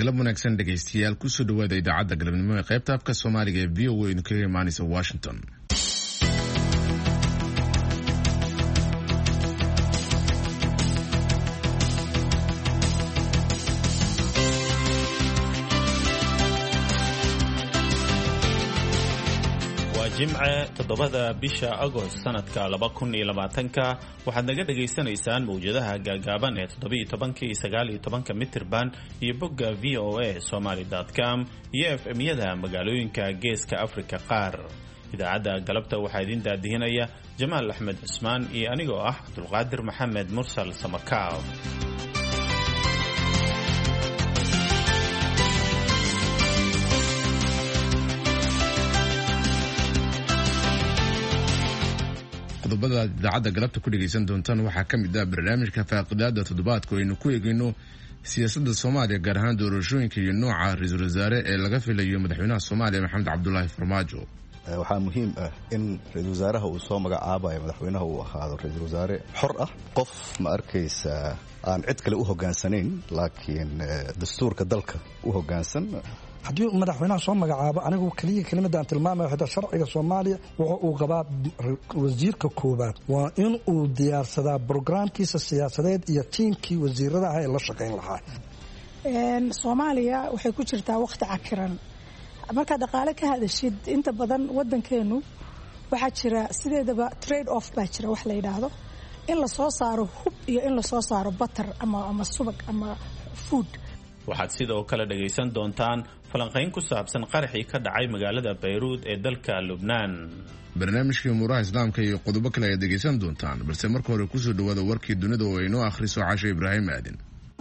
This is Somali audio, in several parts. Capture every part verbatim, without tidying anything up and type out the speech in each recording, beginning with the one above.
galab wanaagsan dhegaystayaal kusoo dhawaada idaacadda galabnimo ee qaybta afka Soomaaliga ee V O A kaga imaanaysa Washington. jimce toddobada bisha Agost sanadka laba kun iyo labaatanka waxaad naga dhageysanaysaan mawjadaha gaagaaban ee toddoba iyo tobanka iyo sagaal iyo tobanka mitirban iyo bogga v o a somali dot com iyo F M-yada magaalooyinka geeska Afrika qaar. idaacadda galabta waxaa idin daadihinaya Jamaal Axmed Cusmaan iyo anigoo ah Abdulqaadir Maxamed Mursal Samakaw. qodobada idaacadda galabta ku dhageysan doontaan waxaa ka mid ah barnaamijka faaqidaada toddobaadka oo aynu ku eegayno siyaasadda Soomaaliya gaar ahaan doorashooyinka iyo nooca ra'iisul wasaare ee laga filayo madaxweynaha Soomaaliya Maxamed Cabdullaahi Farmaajo. waxaa muhiim ah in ra'iisul wasaaraha uu soo magacaabayo madaxweynaha uu ahaado ra'iisul wasaare xor ah, qof ma arkaysa aan cid kale u hogaansanayn laakiin dastuurka dalka u hogaansan. haddii madaxweynaha soo magacaabo anigu kaliya kelimadaan tilmaamayo xita sharciga Soomaaliya wuxuu uu qabaa wasiirka koobaad waa in uu diyaarsadaa barnaamijkiisa siyaasadeed iyo tiimkii wasiirada ah ee la shaqayn lahaa. een Soomaaliya waxay ku jirtaa waqti cakiran marka dhaqaale ka hadashid inta badan wadankeenu waxa jira sideedaba trade off baa jira wax la yiraahdo in la soo saaro hub iyo in la soo saaro butter ama ama subag ama food. waxaad sidoo kale dhagaysan doontaan falanqayn ku saabsan qaraxii ka dhacay magaalada Beirut ee dalka Lubnaan. barnaamijkii umuuraha islaamka iyo qodobo kale ayaad dhagaysan doontaan, balse marka hore kusoo dhawaada warkii dunida oo inoo akhriso Caasho Ibraahim Aadan.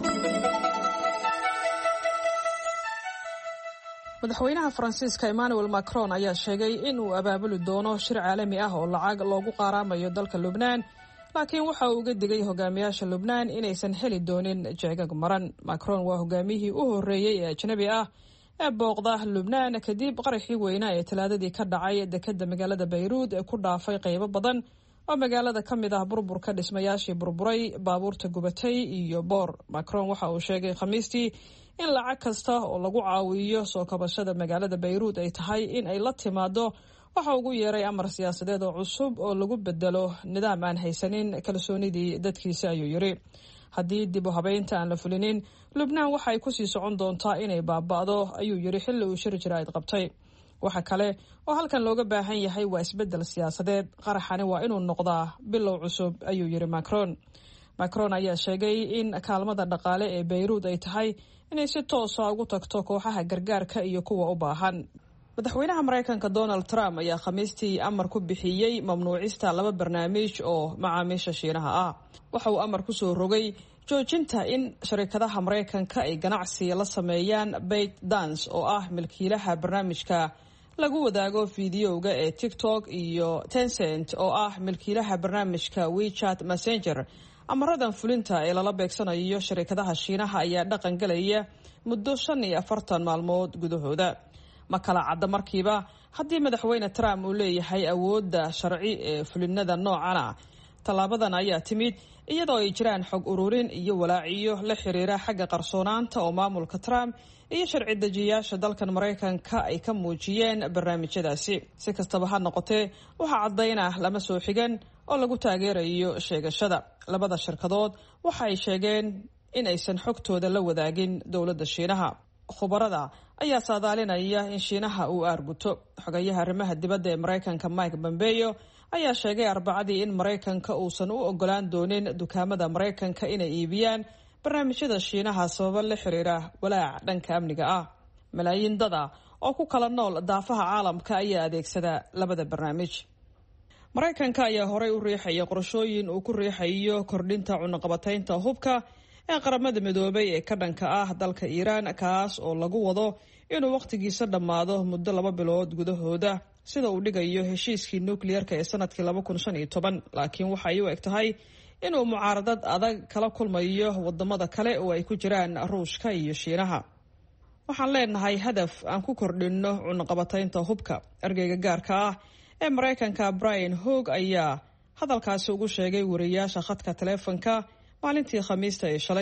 madaxweynaha Faransiiska Emmanuel Macron ayaa sheegay in uu abaabuli doono shir caalami ah oo lacag loogu qaaramayo dalka Lubnaan, laakiin waxa uu uga digay hogaamiyaasha Lubnaan inaysan heli doonin jeegag maran. Macron waa hogaamiyihii u horeeyay ee ajnabi ah ee booqda Lubnaan kadib qaraxii weynaa ee talaadadii ka dhacay dekedda magaalada Beirut ee ku dhaafay qaybo badan oo magaalada ka mid ah burburka dhismayaashii burburay, baabuurta gubatay iyo boor. Macron waxa uu sheegay Khamiistii in lacag kasta oo lagu caawiyo soo kabashada magaalada Beirut ay tahay in ay la timaado waxa ugu yeeray amar siyaasadeed oo cusub oo lagu bedelo nidaam aan haysanin kalsoonidii dadkiisa, ayuu yiri. haddii dib u habeynta aan la fulinin Lubnaan waxay ku sii socon doontaa inay baaba'do, ayuu yiri xilli uu shir jiraa'id qabtay. waxa kale oo halkan looga baahan yahay waa isbedel siyaasadeed, qaraxani waa inuu noqdaa bilow cusub, ayuu yiri Macron. Macron ayaa sheegay in kaalmada dhaqaale ee Beirut ay tahay inay si toos ah ugu tagto kooxaha gargaarka iyo kuwa u baahan. madaxweynaha Mareykanka Donald Trump ayaa Khamiistii amar ku bixiyay mamnuucista laba barnaamij oo macaamiisha Shiinaha ah. waxa uu amar ku soo rogay joojinta in shirkadaha Mareykanka ay ganacsi la sameeyaan ByteDance oo ah milkiilaha barnaamijka lagu wadaago fiidiyowga ee TikTok iyo Tencent oo ah milkiilaha barnaamijka WeChat Messenger. amaradan fulinta ee lala beegsanayo shirkadaha Shiinaha ayaa dhaqan galaya muddo shan iyo afartan maalmood gudahooda. ma kala cadda markiiba haddii madaxweyne Trump uu leeyahay awoodda sharci ee fulinada noocana. tallaabadan ayaa timid iyadoo ay jiraan xog ururin iyo walaaciyo la xiriira xagga qarsoonaanta oo maamulka Trump iyo sharci dejiyaasha dalkan Mareykanka ay ka muujiyeen barnaamijyadaasi. si kastaba ha noqotee waxaa cadayna lama soo xigan oo lagu taageerayo sheegashada. labada shirkadood waxa ay sheegeen in aysan xogtooda la wadaagin dowladda Shiinaha. khubarada ayaa saadaalinaya in Shiinaha uu aarguto. xogayaha arrimaha dibadda ee Mareykanka Mike Pompeo ayaa sheegay Arbacadii in Mareykanka uusan u ogolaan doonin dukaamada Mareykanka inay iibiyaan barnaamijyada Shiinaha sababo la xiriira walaac dhanka amniga ah. malaayiin dada oo ku kala nool daafaha caalamka ayaa adeegsada labada barnaamij. Mareykanka ayaa horey u riixaya qorshooyin uu ku riixayo kordhinta cunaqabataynta hubka ee qaramada midoobay ee ka dhanka ah dalka Iiraan, kaas oo lagu wado inuu waqtigiisa dhammaado muddo laba bilood gudahooda sida uu dhigayo heshiiskii nukliyeerka ee sanadkii laba kun shan iyo toban. laakiin waxay u eg tahay inuu mucaaradad adag kala kulmayo wadamada kale oo ay ku jiraan Ruushka iyo Shiinaha. waxaan leenahay hadaf aan ku kordhinno cunaqabataynta hubka. ergeyga gaarka ah ee Mareykanka Brian Hogue ayaa hadalkaasi ugu sheegay wariyaasha khadka taleefanka maalintii Khamiista ee shalay.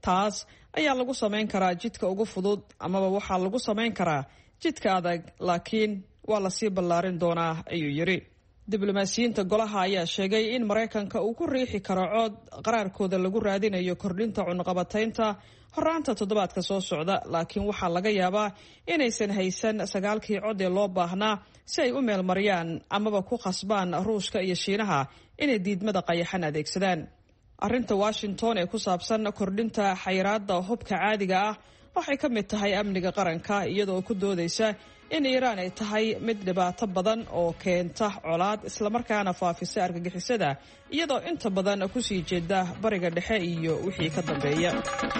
taas ayaa lagu samayn karaa jidka ugu fudud amaba waxaa lagu samayn karaa jidka adag laakiin waa lasii ballaarin doonaa ayuu yidhi. diblomaasiyiinta golaha ayaa sheegay in maraykanka uu ku riixi karo cood qaraarkooda lagu raadinayo kordhinta cunaqabataynta horaanta toddobaadka soo socda, laakiin waxaa laga yaabaa inaysan haysan sagaalkii cod ee loo baahnaa si ay u meelmariyaan amaba ku khasbaan ruushka iyo shiinaha inay diidmada qayaxan adeegsadaan. arrinta washington ee ku saabsan kordhinta xayiraadda hubka caadiga ah waxay ka mid tahay amniga qaranka, iyadoo ku doodaysa in iiraan ay tahay mid dhibaato badan oo keenta colaad islamarkaana faafisa argagixisada, iyadoo inta badan kusii jeeda bariga dhexe iyo wixii ka dambeeya.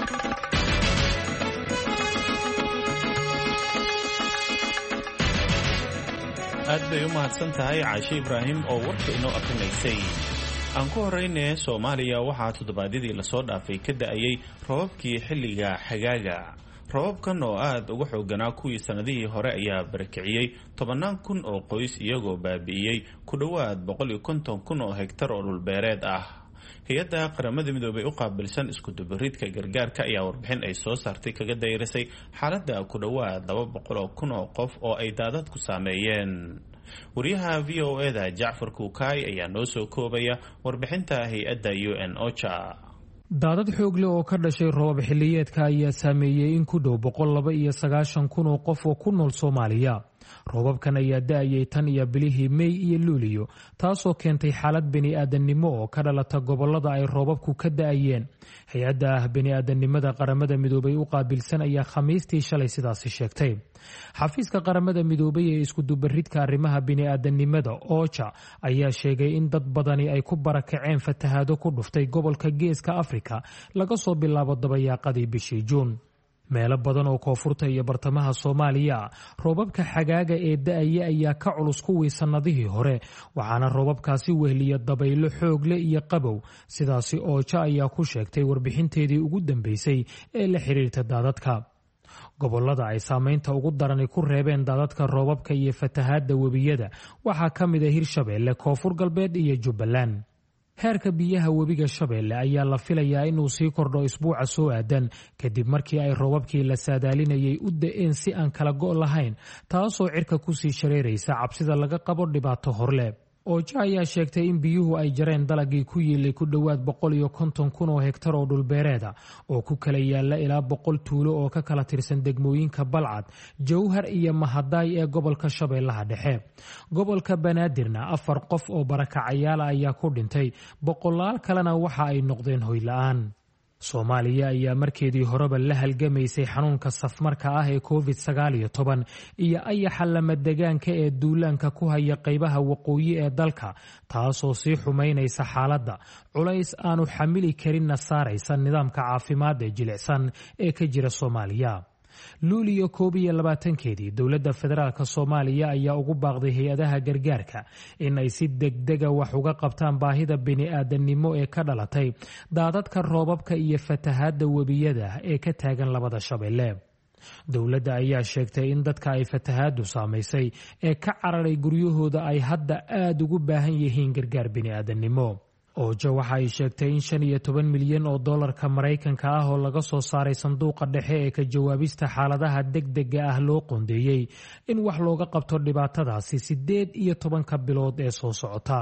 aad bay u mahadsan tahay Caashe Ibraahim oo warka inoo akrinaysay. aan ku horeyne Soomaaliya waxaa toddobaadyadii lasoo dhaafay ka da'ayay roobabkii xilliga xagaaga. roobabkan oo aad uga xooganaa kuwii sanadihii hore ayaa barakiciyey tobannaan kun oo qoys, iyagoo baabi'iyey ku dhowaad boqol iyo konton kun oo hektar oo dhulbeereed ah. hay-adda qaramada midoobay u qaabilsan isku-dubaridka gargaarka ayaa warbixin ay soo saartay kaga dayrisay xaaladda ku dhowaad laba boqol oo kun oo qof oo ay daadadku saameeyeen. wariyaha v o e-da Jacfar Kuukay ayaa noo soo koobaya warbixinta hay-adda U N OCHA. daadad xoog leh oo ka dhashay roobab xilliyeedka ayaa saameeyey in ku dhow boqol laba iyo sagaashan kun oo qof oo ku nool Soomaaliya. roobabkan ayaa da'ayay tan iyo bilihii May iyo Luuliyo, taasoo keentay xaalad bini'aadanimo oo ka dhalata gobollada ay roobabku ka da'ayeen. hay-adda bini'aadanimada qaramada midoobay u qaabilsan ayaa Khamiistii shalay sidaasi sheegtay. xafiiska qaramada midoobay ee isku-dubaridka arrimaha bini'aadanimada OCHA ayaa sheegay in dad badani ay ku barakaceen fatahaado ku dhuftay gobolka Geeska Afrika laga soo bilaabo dabayaaqadii bishii Juun. meelo badan oo koonfurta iyo bartamaha Soomaaliya roobabka xagaaga ee da'aya ayaa ka culus kuwii sanadihii hore, waxaana roobabkaasi wehliya dabaylo xoog leh iyo qabow. sidaasi OCHA ayaa ku sheegtay warbixinteedii ugu dambeysay ee la xiriirta daadadka. gobollada ay saameynta ugu darani ku reebeen daadadka roobabka iyo fatahaadda webiyada waxaa ka mid ah Hirshabeelle, Koonfur Galbeed iyo Jubbaland. heerka biyaha webiga Shabeelle ayaa la filayaa inuu sii kordho isbuuca soo aadan kadib markii ay roobabkii la saadaalinayay u da'een si aan kala go' lahayn, taasoo cirka kusii shareeraysa cabsida laga qabo dhibaato horle. OCHA ayaa sheegtay in biyuhu ay jareen dalagii ku yiilay ku dhowaad boqol iyo konton kun oo hektar oo dhulbeereeda oo ku kala yaala ilaa boqol tuulo oo ka kala tirsan degmooyinka Balcad, Jowhar iyo Mahadaay ee gobolka Shabeellaha Dhexe. gobolka Banaadirna afar qof oo barakacayaal ayaa ku dhintay, boqolaal kalena waxa ay noqdeen hoy la'aan. Soomaaliya ayaa markeedii horeba la halgamaysay xanuunka safmarka ah ee covid sagaal iyo toban iyo ayaxa lamadegaanka ee duulaanka ku haya qaybaha waqooyi ee dalka, taasoo sii xumaynaysa xaaladda, culays aanu xamili karinna saaraysa nidaamka caafimaad ee jilicsan ee ka jira Soomaaliya. luuliyo koob iyo labaatankeedii dowladda federaalka Soomaaliya ayaa ugu baaqday hay-adaha gargaarka in ay si degdega wax uga qabtaan baahida bini'aadanimo ee ka dhalatay daadadka roobabka iyo fatahaadda webiyada ee ka taagan labada Shabeelle. dowladda ayaa sheegtay in dadka ay fatahaaddu saamaysay ee ka cararay guryahooda ay hadda aad ugu baahan yihiin gargaar bini'aadanimo. OCHA waxa ay sheegtay in shan iyo toban milyan oo dollarka Maraykanka ah oo laga soo saaray sanduuqa dhexe ee ka jawaabista xaaladaha degdega ah loo qoondeeyey in wax looga qabto dhibaatadaasi sideed iyo tobanka bilood ee soo socota.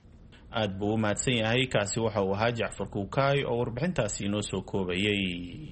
aad buu u mahadsan yahay. kaasi waxa uu ahaa Jacfar Kuukay oo warbixintaasi inoo soo koobayay.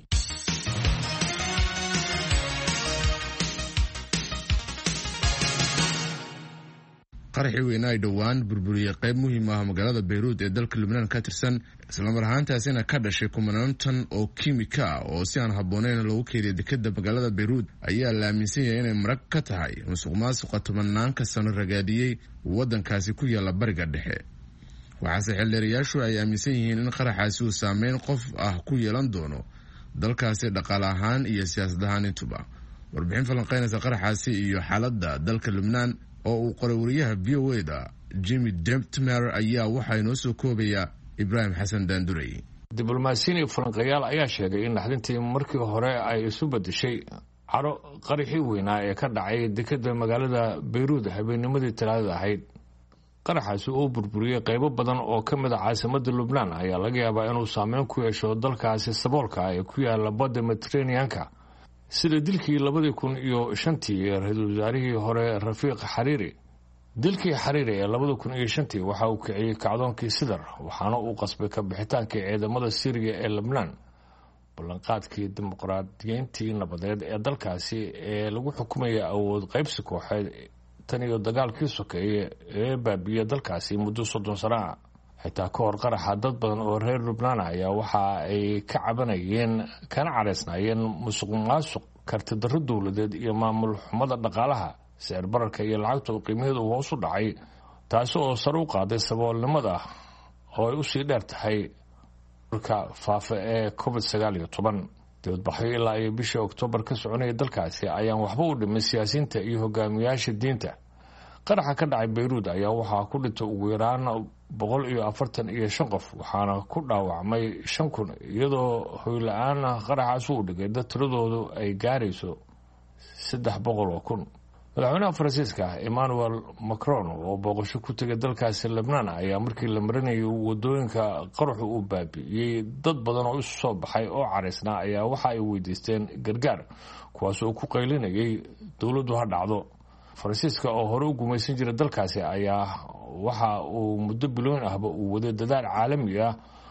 qaraxii weynaa ay dhowaan burburiyey qayb muhiim ah magaalada Beirut ee dalka Lubnaan ka tirsan, isla mar ahaantaasina ka dhashay kumanaan tan oo kiimika ah oo si aan habboonayn loogu keediyo dekedda magaalada Beirut, ayaa la aaminsan yahay inay marag ka tahay musuqmaasuqa tobanaanka sano ragaadiyey waddankaasi ku yaala bariga dhexe. waxaase xildhibaanayaashu ay aaminsan yihiin in qaraxaasi uu saameyn qof ah ku yeelan doono dalkaasi dhaqaale ahaan iyo siyaasad ahaan intuba. warbixin falanqeynaysa qaraxaasi iyo xaaladda dalka Lubnaan oo uu qoray wariyaha V O E-da Jimmy Demptmer ayaa waxaa inoo soo koobaya Ibraahim Xasan Daanduray. diblomaasiyiin iyo falanqeeyaal ayaa sheegay in naxdintii markii hore ay isu bedeshay caro qaraxii weynaa ee ka dhacay dekedda magaalada Beirut habeennimadii Talaadada ahayd. qaraxaasi uu burburiyey qaybo badan oo ka mid a caasimadda lubnaan ayaa laga yaabaa inuu saameyn ku yeesho dalkaasi saboolka ee ku yaala badda mediteraneanka sida dilkii labadii kun iyo shantii ee ra-iisul wasaarihii hore rafiiq xariiri dilkii xariiri ee labada kun iyo shantii waxa uu kiciyey kacdoonkii sidar waxaana uu qasbay ka bixitaankii ciidamada Syria ee Lebanon ballanqaadkii dimuqraadiyiintii nabadeed ee dalkaasi ee lagu xukumayay awood qaybsi kooxeed tan iyo dagaalkii sokeeye ee baabiye dalkaasi muddo soddon sano ah xitaa ka hor qaraxa dad badan oo reer Lebanon ayaa waxa ay ka cabanayeen kana caraysnaayeen musuqmaasuq karti darro dowladeed iyo maamul xumada dhaqaalaha sicir bararka iyo lacagta qiimaheedu hoos u dhacay taas oo sare u qaaday saboolnimada oo ay u sii dheer tahay ka faafa ee covid sagaal iyo toban dibadbaxyo ilaa iyo bishii Oktoobar ka soconaya dalkaasi ayaan waxba u dhimin siyaasiyiinta iyo hogaamiyaasha diinta qaraxa ka dhacay Beirut ayaa waxaa ku dhintay ugu yaraan boqol iyo afartan iyo shan qof waxaana ku dhaawacmay shan kun iyadoo hoy la'aan qaraxaas uu dhigay dad tiradoodu ay gaarayso saddex boqol oo kun madaxweynaha Faransiiska Emmanuel Macron oo booqasho ku tagay dalkaasi Lebanon ayaa markii la marinayay wadooyinka qaraxu u baabi'iyay dad badan oo isu soo baxay oo caraysnaa ayaa waxa ay weydiisteen gargaar kuwaas oo ku qaylinayay dawladdu ha dhacdo Faransiiska oo hore u gumaysan jiray dalkaasi ayaa waxa uu muddo bilooyin ahba uu waday dadaal caalami ah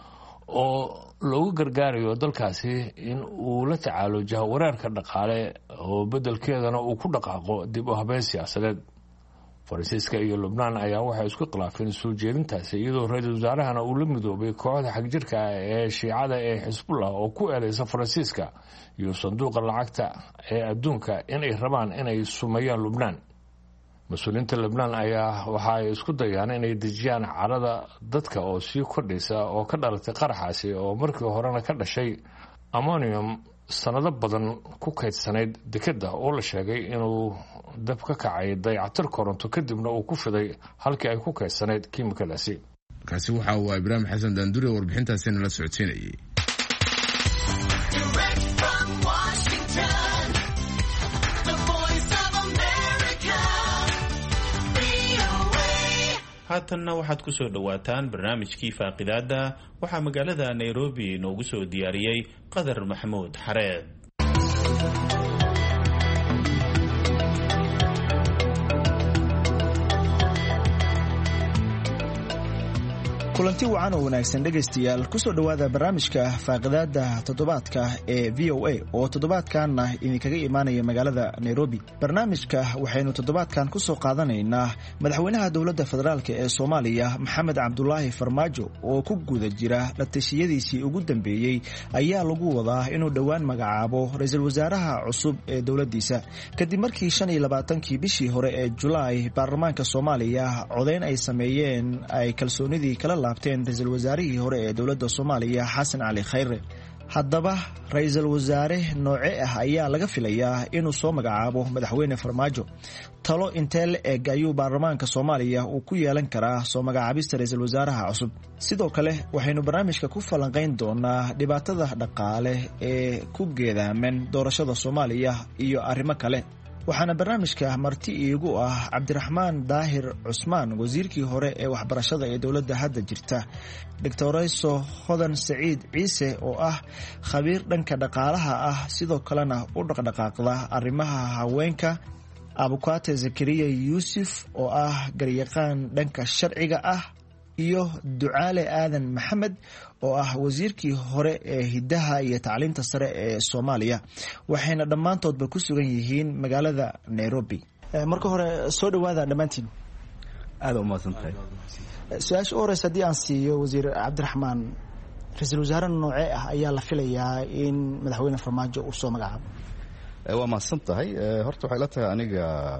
oo loogu gargaarayo dalkaasi in uu la tacaalo jahwareerka dhaqaale oo bedelkeedana uu ku dhaqaaqo dib u habeyn siyaasadeed Faransiiska iyo Lebanon ayaa waxay isku khilaafeen soo jeedintaasi iyadoo ra'iisul wasaarahana uu la midoobay kooxda xagjirka ee Shiicada ee Hezbollah oo ku eedeysa Faransiiska iyo sanduuqa lacagta ee adduunka in ay rabaan inay sumeeyaan Lebanon mas-uuliyiinta Lebanon ayaa waxa ay isku dayaan inay dejiyaan carada dadka oo sii kordhaysa oo ka dhalatay qaraxaasi oo markii horena ka dhashay ammonium sanado badan ku kaydsanayd dekeda oo la sheegay inuu dab ka kacay dayactir koronto kadibna uu ku fiday halkii ay ku kaydsanayd kiimikadaasi kaasi waxa uu Ibraahim Xasan Daandure warbixintaasi la socodsiinayay haatanna waxaad ku soo dhawaataan barnaamijkii faaqidaada waxaa magaalada Nairobi noogu soo diyaariyey Qadar Maxamuud Xareed kulanti wacan oo wanaagsan dhegaystayaal ku soo dhowaada barnaamijka faaqidaada toddobaadka ee V O A oo toddobaadkanna idinkaga imaanaya magaalada Nairobi barnaamijka waxaynu toddobaadkan ku soo qaadanaynaa madaxweynaha dowladda federaalk ee Soomaaliya Maxamed Cabdullaahi Farmaajo oo ku guda jira la tashiyadiisii ugu dambeeyay ayaa lagu wadaa inuu dhowaan magacaabo ra'iisul wasaaraha cusub ee dowladdiisa kadib markii shan iyo labaatankii bishii hore ee Julaay baarlamaanka Soomaaliya codeyn ay sameeyeen ay kalsoonidii kala laabteen ra'iisul wasaarihii hore ee dowladda Soomaaliya Xasan Cali Khayre haddaba ra'iisul wasaare nooce ah ayaa laga filayaa inuu soo magacaabo madaxweyne Farmaajo talo intee la eg ayuu baarlamaanka Soomaaliya uu ku yeelan karaa soo magacaabista ra'iisul wasaaraha cusub sidoo kale waxaynu barnaamijka ku falanqayn doonaa dhibaatada dhaqaale ee ku geedaaman doorashada Soomaaliya iyo arrimo kale waxaana barnaamijka marti iigu ah Cabdiraxmaan Daahir Cusmaan wasiirkii hore ee waxbarashada ee dowladda hadda jirta Doctor Rayso Hodan Saciid Ciise oo ah khabiir dhanka dhaqaalaha ah sidoo kalena u dhaqdhaqaaqda arrimaha haweenka Abukaate Zakariya Yuusuf oo ah garyaqaan dhanka sharciga ah iyo Ducaale Aadan Maxamed oo ah wasiirkii hore ee hidaha iyo tacliinta sare ee Soomaaliya waxayna dhammaantoodba ku sugan yihiin magaalada Nairobi marka hore soo dhawaada dhamaantiin aad u mahadsantahay su'aasha horeysa hadii aan siiyo wasiir Cabdiraxmaan ra'iisul wasaare nooce ah ayaa la filayaa in madaxweyne Farmaajo uu soo magacaabo waa mahadsantahay horta waxay la tahay aniga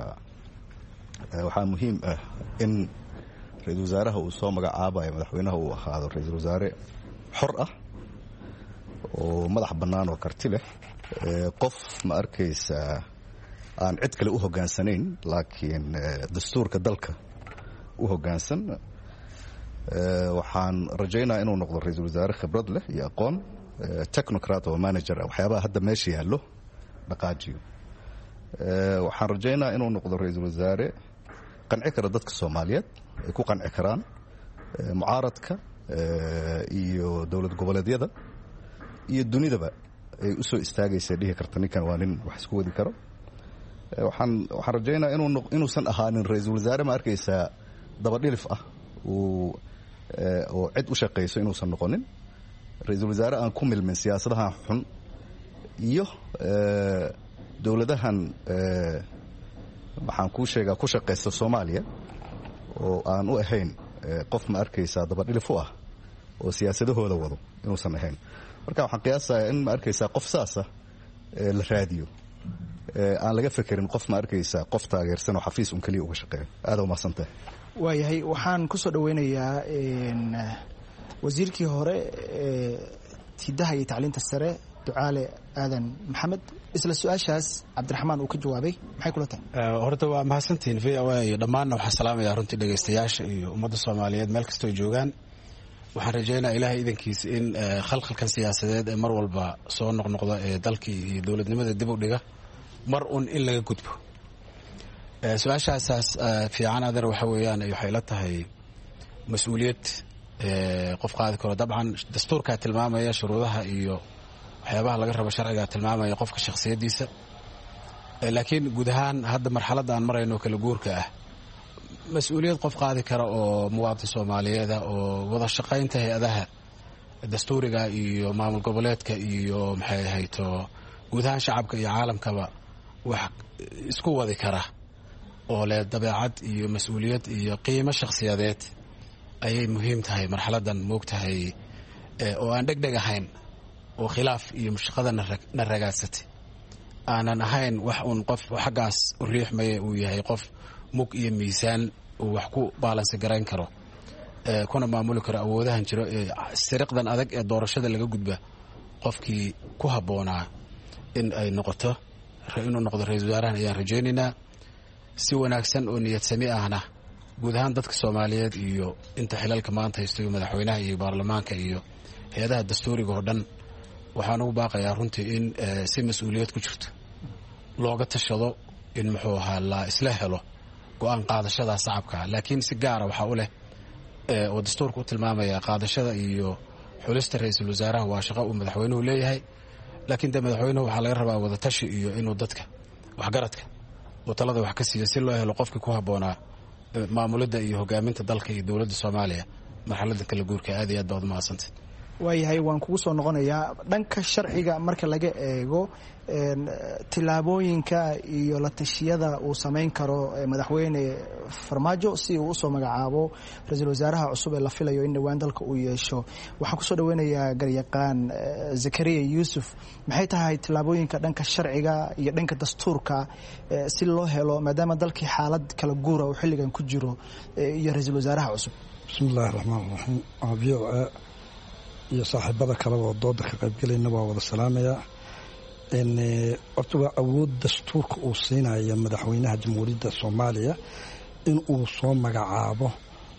waxaa muhiim ah in ra'iisul wasaaraha uu soo magacaabayo madaxweynaha uu ahaado ra'iisul wasaare xor ah oo madax bannaan oo karti leh qof ma arkaysa aan cid kale u hogaansanayn laakiin dastuurka dalka u hoggaansan waxaan rajaynayaa inuu noqdo ra'iisul wasaare khibrad leh iyo aqoon technocrat oo manager ah waxyaabaha hadda meesha yaallo dhaqaajiyo waxaan rajaynayaa inuu noqdo ra'iisul wasaare qanci kara dadka Soomaaliyeed ay ku qanci karaan mucaaradka iyo dowlad goboleedyada iyo dunidaba ay u soo istaagaysa dhihi karta ninkan waa nin wax isku wadi karo waxaan waxaan rajaynaa inuu inuusan ahaanin ra-iisul wasaare ma arkaysaa dabadhilif ah uu oo cid u shaqayso inuusan noqonin ra-iisul wasaare aan ku milmin siyaasadahan xun iyo dowladahan waxaan kuu sheegaa ku shaqaysta Soomaaliya oo aan u ahayn qof ma arkaysaa dabadhilif u ah oo siyaasadahooda wado inuusan ahayn marka waxaan qiyaasayaa in ma arkaysaa qof saasa la raadiyo aan laga fekerin qof ma arkaysaa qof taageersan oo xafiis un kaliya uga shaqeeyo aad u mahadsantahay waayahay waxaan ku soo dhaweynayaa wasiirkii hore hidaha iyo tacliinta sare ducaale aadan maxamed isla su-aashaas cabdiraxmaan uu ka jawaabay maxay kula tahay horta waa mahadsantihiin v o a iyo dhammaanna waxaan salaamayaa runtii dhegaystayaasha iyo ummadda soomaaliyeed meel kastoo joogaan waxaan rajaynayaa ilaahay idankiisa in khalkhalkan siyaasadeed ee mar walba soo noqnoqda ee dalkii iyo dowladnimada dib u dhiga mar un in laga gudbo su-aashaasaas fiican adeer waxa weeyaan waxay la tahay mas-uuliyad qof qaadi karo dabcan dastuurkaa tilmaamaya shuruudaha iyo waxyaabaha laga rabo sharcigaa tilmaamaya qofka shakhsiyaddiisa laakiin guud ahaan hadda marxaladda aan marayno kala guurka ah mas-uuliyad qof qaadi kara oo muwaadin soomaaliyeeda oo wada shaqaynta hay-adaha dastuuriga iyo maamul goboleedka iyo maxay ahayto guud ahaan shacabka iyo caalamkaba wax isku wadi kara oo leh dabeecad iyo mas-uuliyad iyo qiimo shakhsiyadeed ayay muhiim tahay marxaladdan moogtahay oo aan dhegdheg ahayn oo khilaaf iyo mushaqada na ragaadsatay aanan ahayn wax uun qof xaggaas u riixmaya uu yahay qof mug iyo miisaan uu wax ku baalansi garayn karo kuna maamuli karo awoodahan jiro ee siriqdan adag ee doorashada laga gudba qofkii ku habboonaa in ay noqoto inuu noqdo ra-iisul wasaarahan ayaan rajaynaynaa si wanaagsan oo niyad sami ahna guud ahaan dadka soomaaliyeed iyo inta xilalka maanta haysto madaxweynaha iyo baarlamaanka iyo hay-adaha dastuuriga oo dhan waxaan ugu baaqayaa runtii in si mas-uuliyad ku jirto looga tashado in muxuu ahaa la isla helo go-aan qaadashada shacabka laakiin si gaara waxaa u leh oo dastuurka u tilmaamaya qaadashada iyo xulista ra-iisul wasaaraha waa shaqo uu madaxweynuhu leeyahay laakiin de madaxweynuhu waxaa laga rabaa wada tashi iyo inuu dadka waxgaradka oo talada wax ka siiya si loo helo qofkii ku habboonaa maamulidda iyo hogaaminta dalka iyo dowladda soomaaliya marxaladda kala guurka aad iyo aad baad u mahadsantay waayahay waan kugu soo noqonayaa dhanka sharciga marka laga eego tillaabooyinka iyo la tashiyada uu samayn karo madaxweyne farmaajo si uu usoo magacaabo ra-iisul wasaaraha cusub ee la filayo in dhowaan dalka uu yeesho waxaan kusoo dhaweynayaa garyaqaan zakariya yuusuf maxay tahay tillaabooyinka dhanka sharciga iyo dhanka dastuurka si loo helo maadaama dalkii xaalad kala guura uu xilligan ku jiro iyo ra-iisul wasaaraha cusub bismi illaahi raxmaan raxiim v o a iyo saaxiibada kaleba oo dooda ka qaybgelayna waa wada salaamayaa horta waa awood dastuurka uu siinaya madaxweynaha jamhuuriyadda soomaaliya in uu soo magacaabo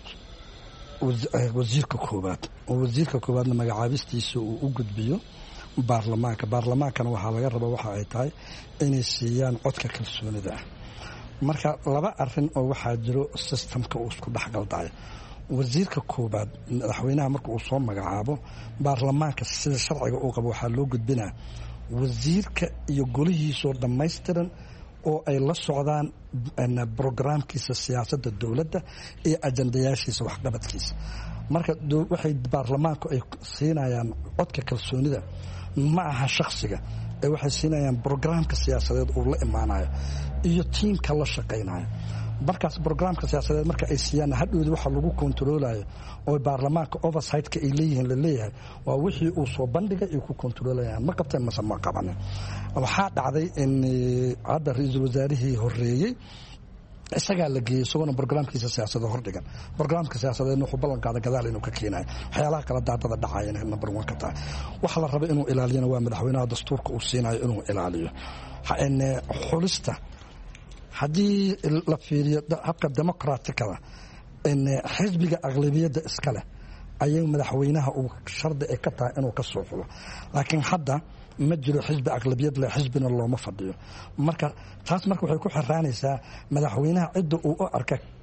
wasiirka koowaad oo wasiirka koowaadna magacaabistiisa uu u gudbiyo baarlamaanka baarlamaankana waxaa laga raba waxa ay tahay inay siiyaan codka kalsoonida ah marka laba arin oo waxaa jiro sistamka uu isku dhexgaldayo wasiirka koobaad madaxweynaha marka uu soo magacaabo baarlamaanka sida sharciga uu qabo waxaa loo gudbinaa wasiirka iyo golihiisoo dhammaystiran oo ay la socdaan brograamkiisa siyaasadda dowladda iyo ajandayaashiisa waxqabadkiisa marka waxay baarlamaanku ay siinayaan codka kalsoonida ma aha shakhsiga ee waxay siinayaan brograamka siyaasadeed uu la imaanayo iyo tiimka la shaqaynayo markaas brograamka siyaasadeed marka ay siiyaan hadhowda waxa lagu kontroolayo oo baarlamaanka oversight-ka ay leeyihiin la leeyahay waa wixii uu soo bandhigay ay ku kontroolayaan ma qabteen mase ma qabanin waxaa dhacday in hadda ra-iisul wasaarihii horeeyey isagaa la geeyey isagoona brograamkiisa siyaasada hordhigan brograamka siyaasadeedna wuxuu ballanqaada gadaal inuu ka keenayo waxyaalaha kala daadada dhacayana number one ka tahay waxa la raba inuu ilaaliyana waa madaxweynaha dastuurka uu siinayo inuu ilaaliyo xulista haddii la fiiriyo habka demoqratikada xisbiga aqlabiyadda iska leh ayay madaxweynaha uu shardi ay ka tahay inuu ka soo xulo laakiin hadda ma jiro xisbi aqlabiyad leh xisbina looma fadhiyo marka taas marka waxay ku xiraanaysaa madaxweynaha cidda uu u arka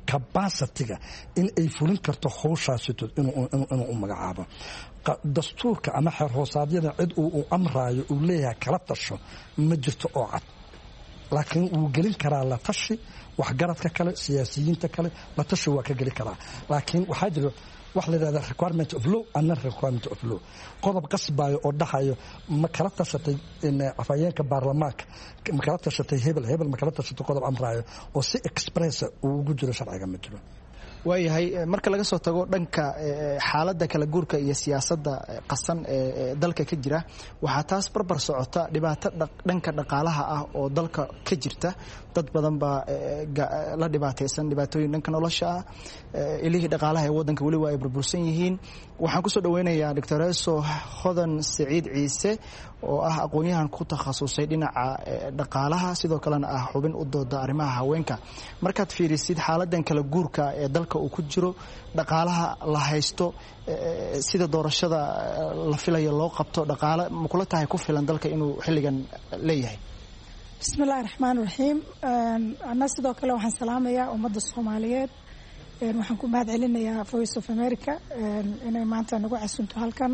capacity-ga in ay fulin karto howshaasito inuu u magacaabo dastuurka ama xeer hoosaadyada cid uu amraayo uu leeyahay kala tasho ma jirto oo cad laakiin wuu gelin karaa la tashi waxgaradka kale siyaasiyiinta kale la tashi waa ka geli karaa laakiin waxaa jiro wax la yidhahda requirement of law and non requirement of law qodob qasbayo oo dhaxayo ma kala tashatay afayeenka baarlamaanka ma kala tashatay hebel hebel ma kala tashatay qodob amraayo oo si express uu ugu jiro sharciga ma jiro waayahay marka laga soo tago dhanka xaaladda kala guurka iyo siyaasadda qasan ee dalka ka jira waxaa taas barbar socota dhibaato dhanka dhaqaalaha ah oo dalka ka jirta dad badan baa la dhibaataysan dhibaatooyin dhanka nolosha ah ilihii dhaqaalaha ee waddanka weli waa ay burbursan yihiin waxaan kusoo dhaweynayaa doctor eso hodan Saciid Ciise oo ah aqoon-yahan ku takhasusay dhinaca dhaqaalaha sidoo kalena ah xubin u dooda arrimaha haweenka markaad fiirisid xaaladdan kala guurka ee dalka uu ku jiro dhaqaalaha la haysto sida doorashada la filayo loo qabto dhaqaale ma kula tahay ku filan dalka inuu xilligan leeyahay bismillahi raxmaani raxiim ana sidoo kale waxaan salaamayaa ummadda Soomaaliyeed waxaan ku mahad celinayaa Voice of America inay maanta nagu casunto halkan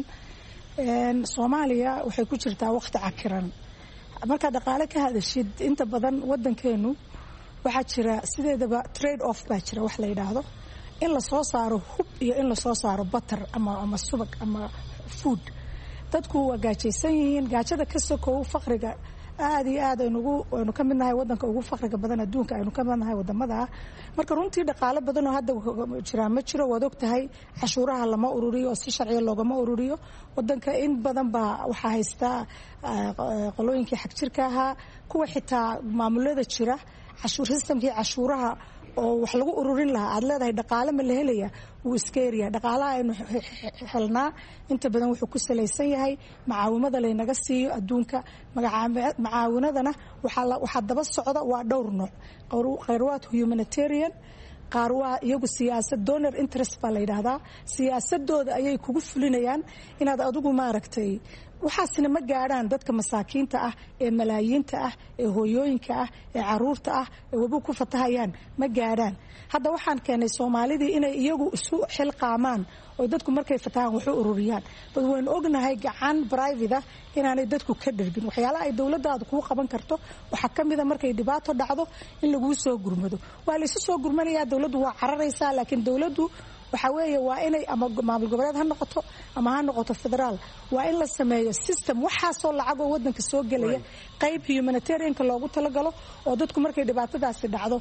Soomaaliya waxay ku jirtaa waqti cakiran marka dhaqaale ka hadashid inta badan wadankeenu waxaa jira sideedaba trade off baa jira wax la yiraahdo in la soo saaro hub iyo in la soo saaro butter ama ama subag ama food dadku waa gaajaysan yihiin gaajada ka sokow faqriga aad iyo aad aynu aynu ka midnahay wadanka ugu faqriga badan adduunka aynu ka midnahay wadamada marka runtii dhaqaale badan oo hadda jira ma jiro wad ogtahay cashuuraha lama ururiyo si sharci loogama ururiyo wadanka in badan baa waxa haysta qolooyinkii xaq jirka ahaa kuwa xitaa maamulada jira cashuur systemkii cashuuraha oo wax lagu ururin lahaa aad leedahay dhaqaale ma la helaya wuu iska yaryahay dhaqaalaha aynu helnaa inta badan wuxuu ku salaysan yahay macaawimada laynaga siiyo adduunka macaawinadana waxaa daba socda waa dhowr nooc khayraad humanitarian qaar waa iyagu siyaasad donor interest baa la yidhaahdaa siyaasadooda ayay kugu fulinayaan inaad adigu maaragtay waxaasina ma gaadhaan dadka masaakiinta ah ee malaayiinta ah ee hooyooyinka ah ee caruurta ah ee wabu ku fatahayaan ma gaadhaan hadda waxaan keenay Soomaalidii inay iyagu isu xilqaamaan oo dadku markay fatahaan wax u ururiyaan bal waan ognahay gacan private ah inaanay dadku ka dhirgin waxyaalaha ay dawladda ku qaban karto waxa kamida markay dhibaato dhacdo in lagu soo gurmado waa la isu soo gurmanaya dawladdu waa cararaysaa laakiin dawladdu waxa weeye waa inay ama maamul goboleed ha noqoto ama ha noqoto federaal waa in la sameeyo system waxa soo lacag oo wadanka soo galaya qayb humanitarianka loogu talagalo oo dadku markay dhibaatadaasi dhacdo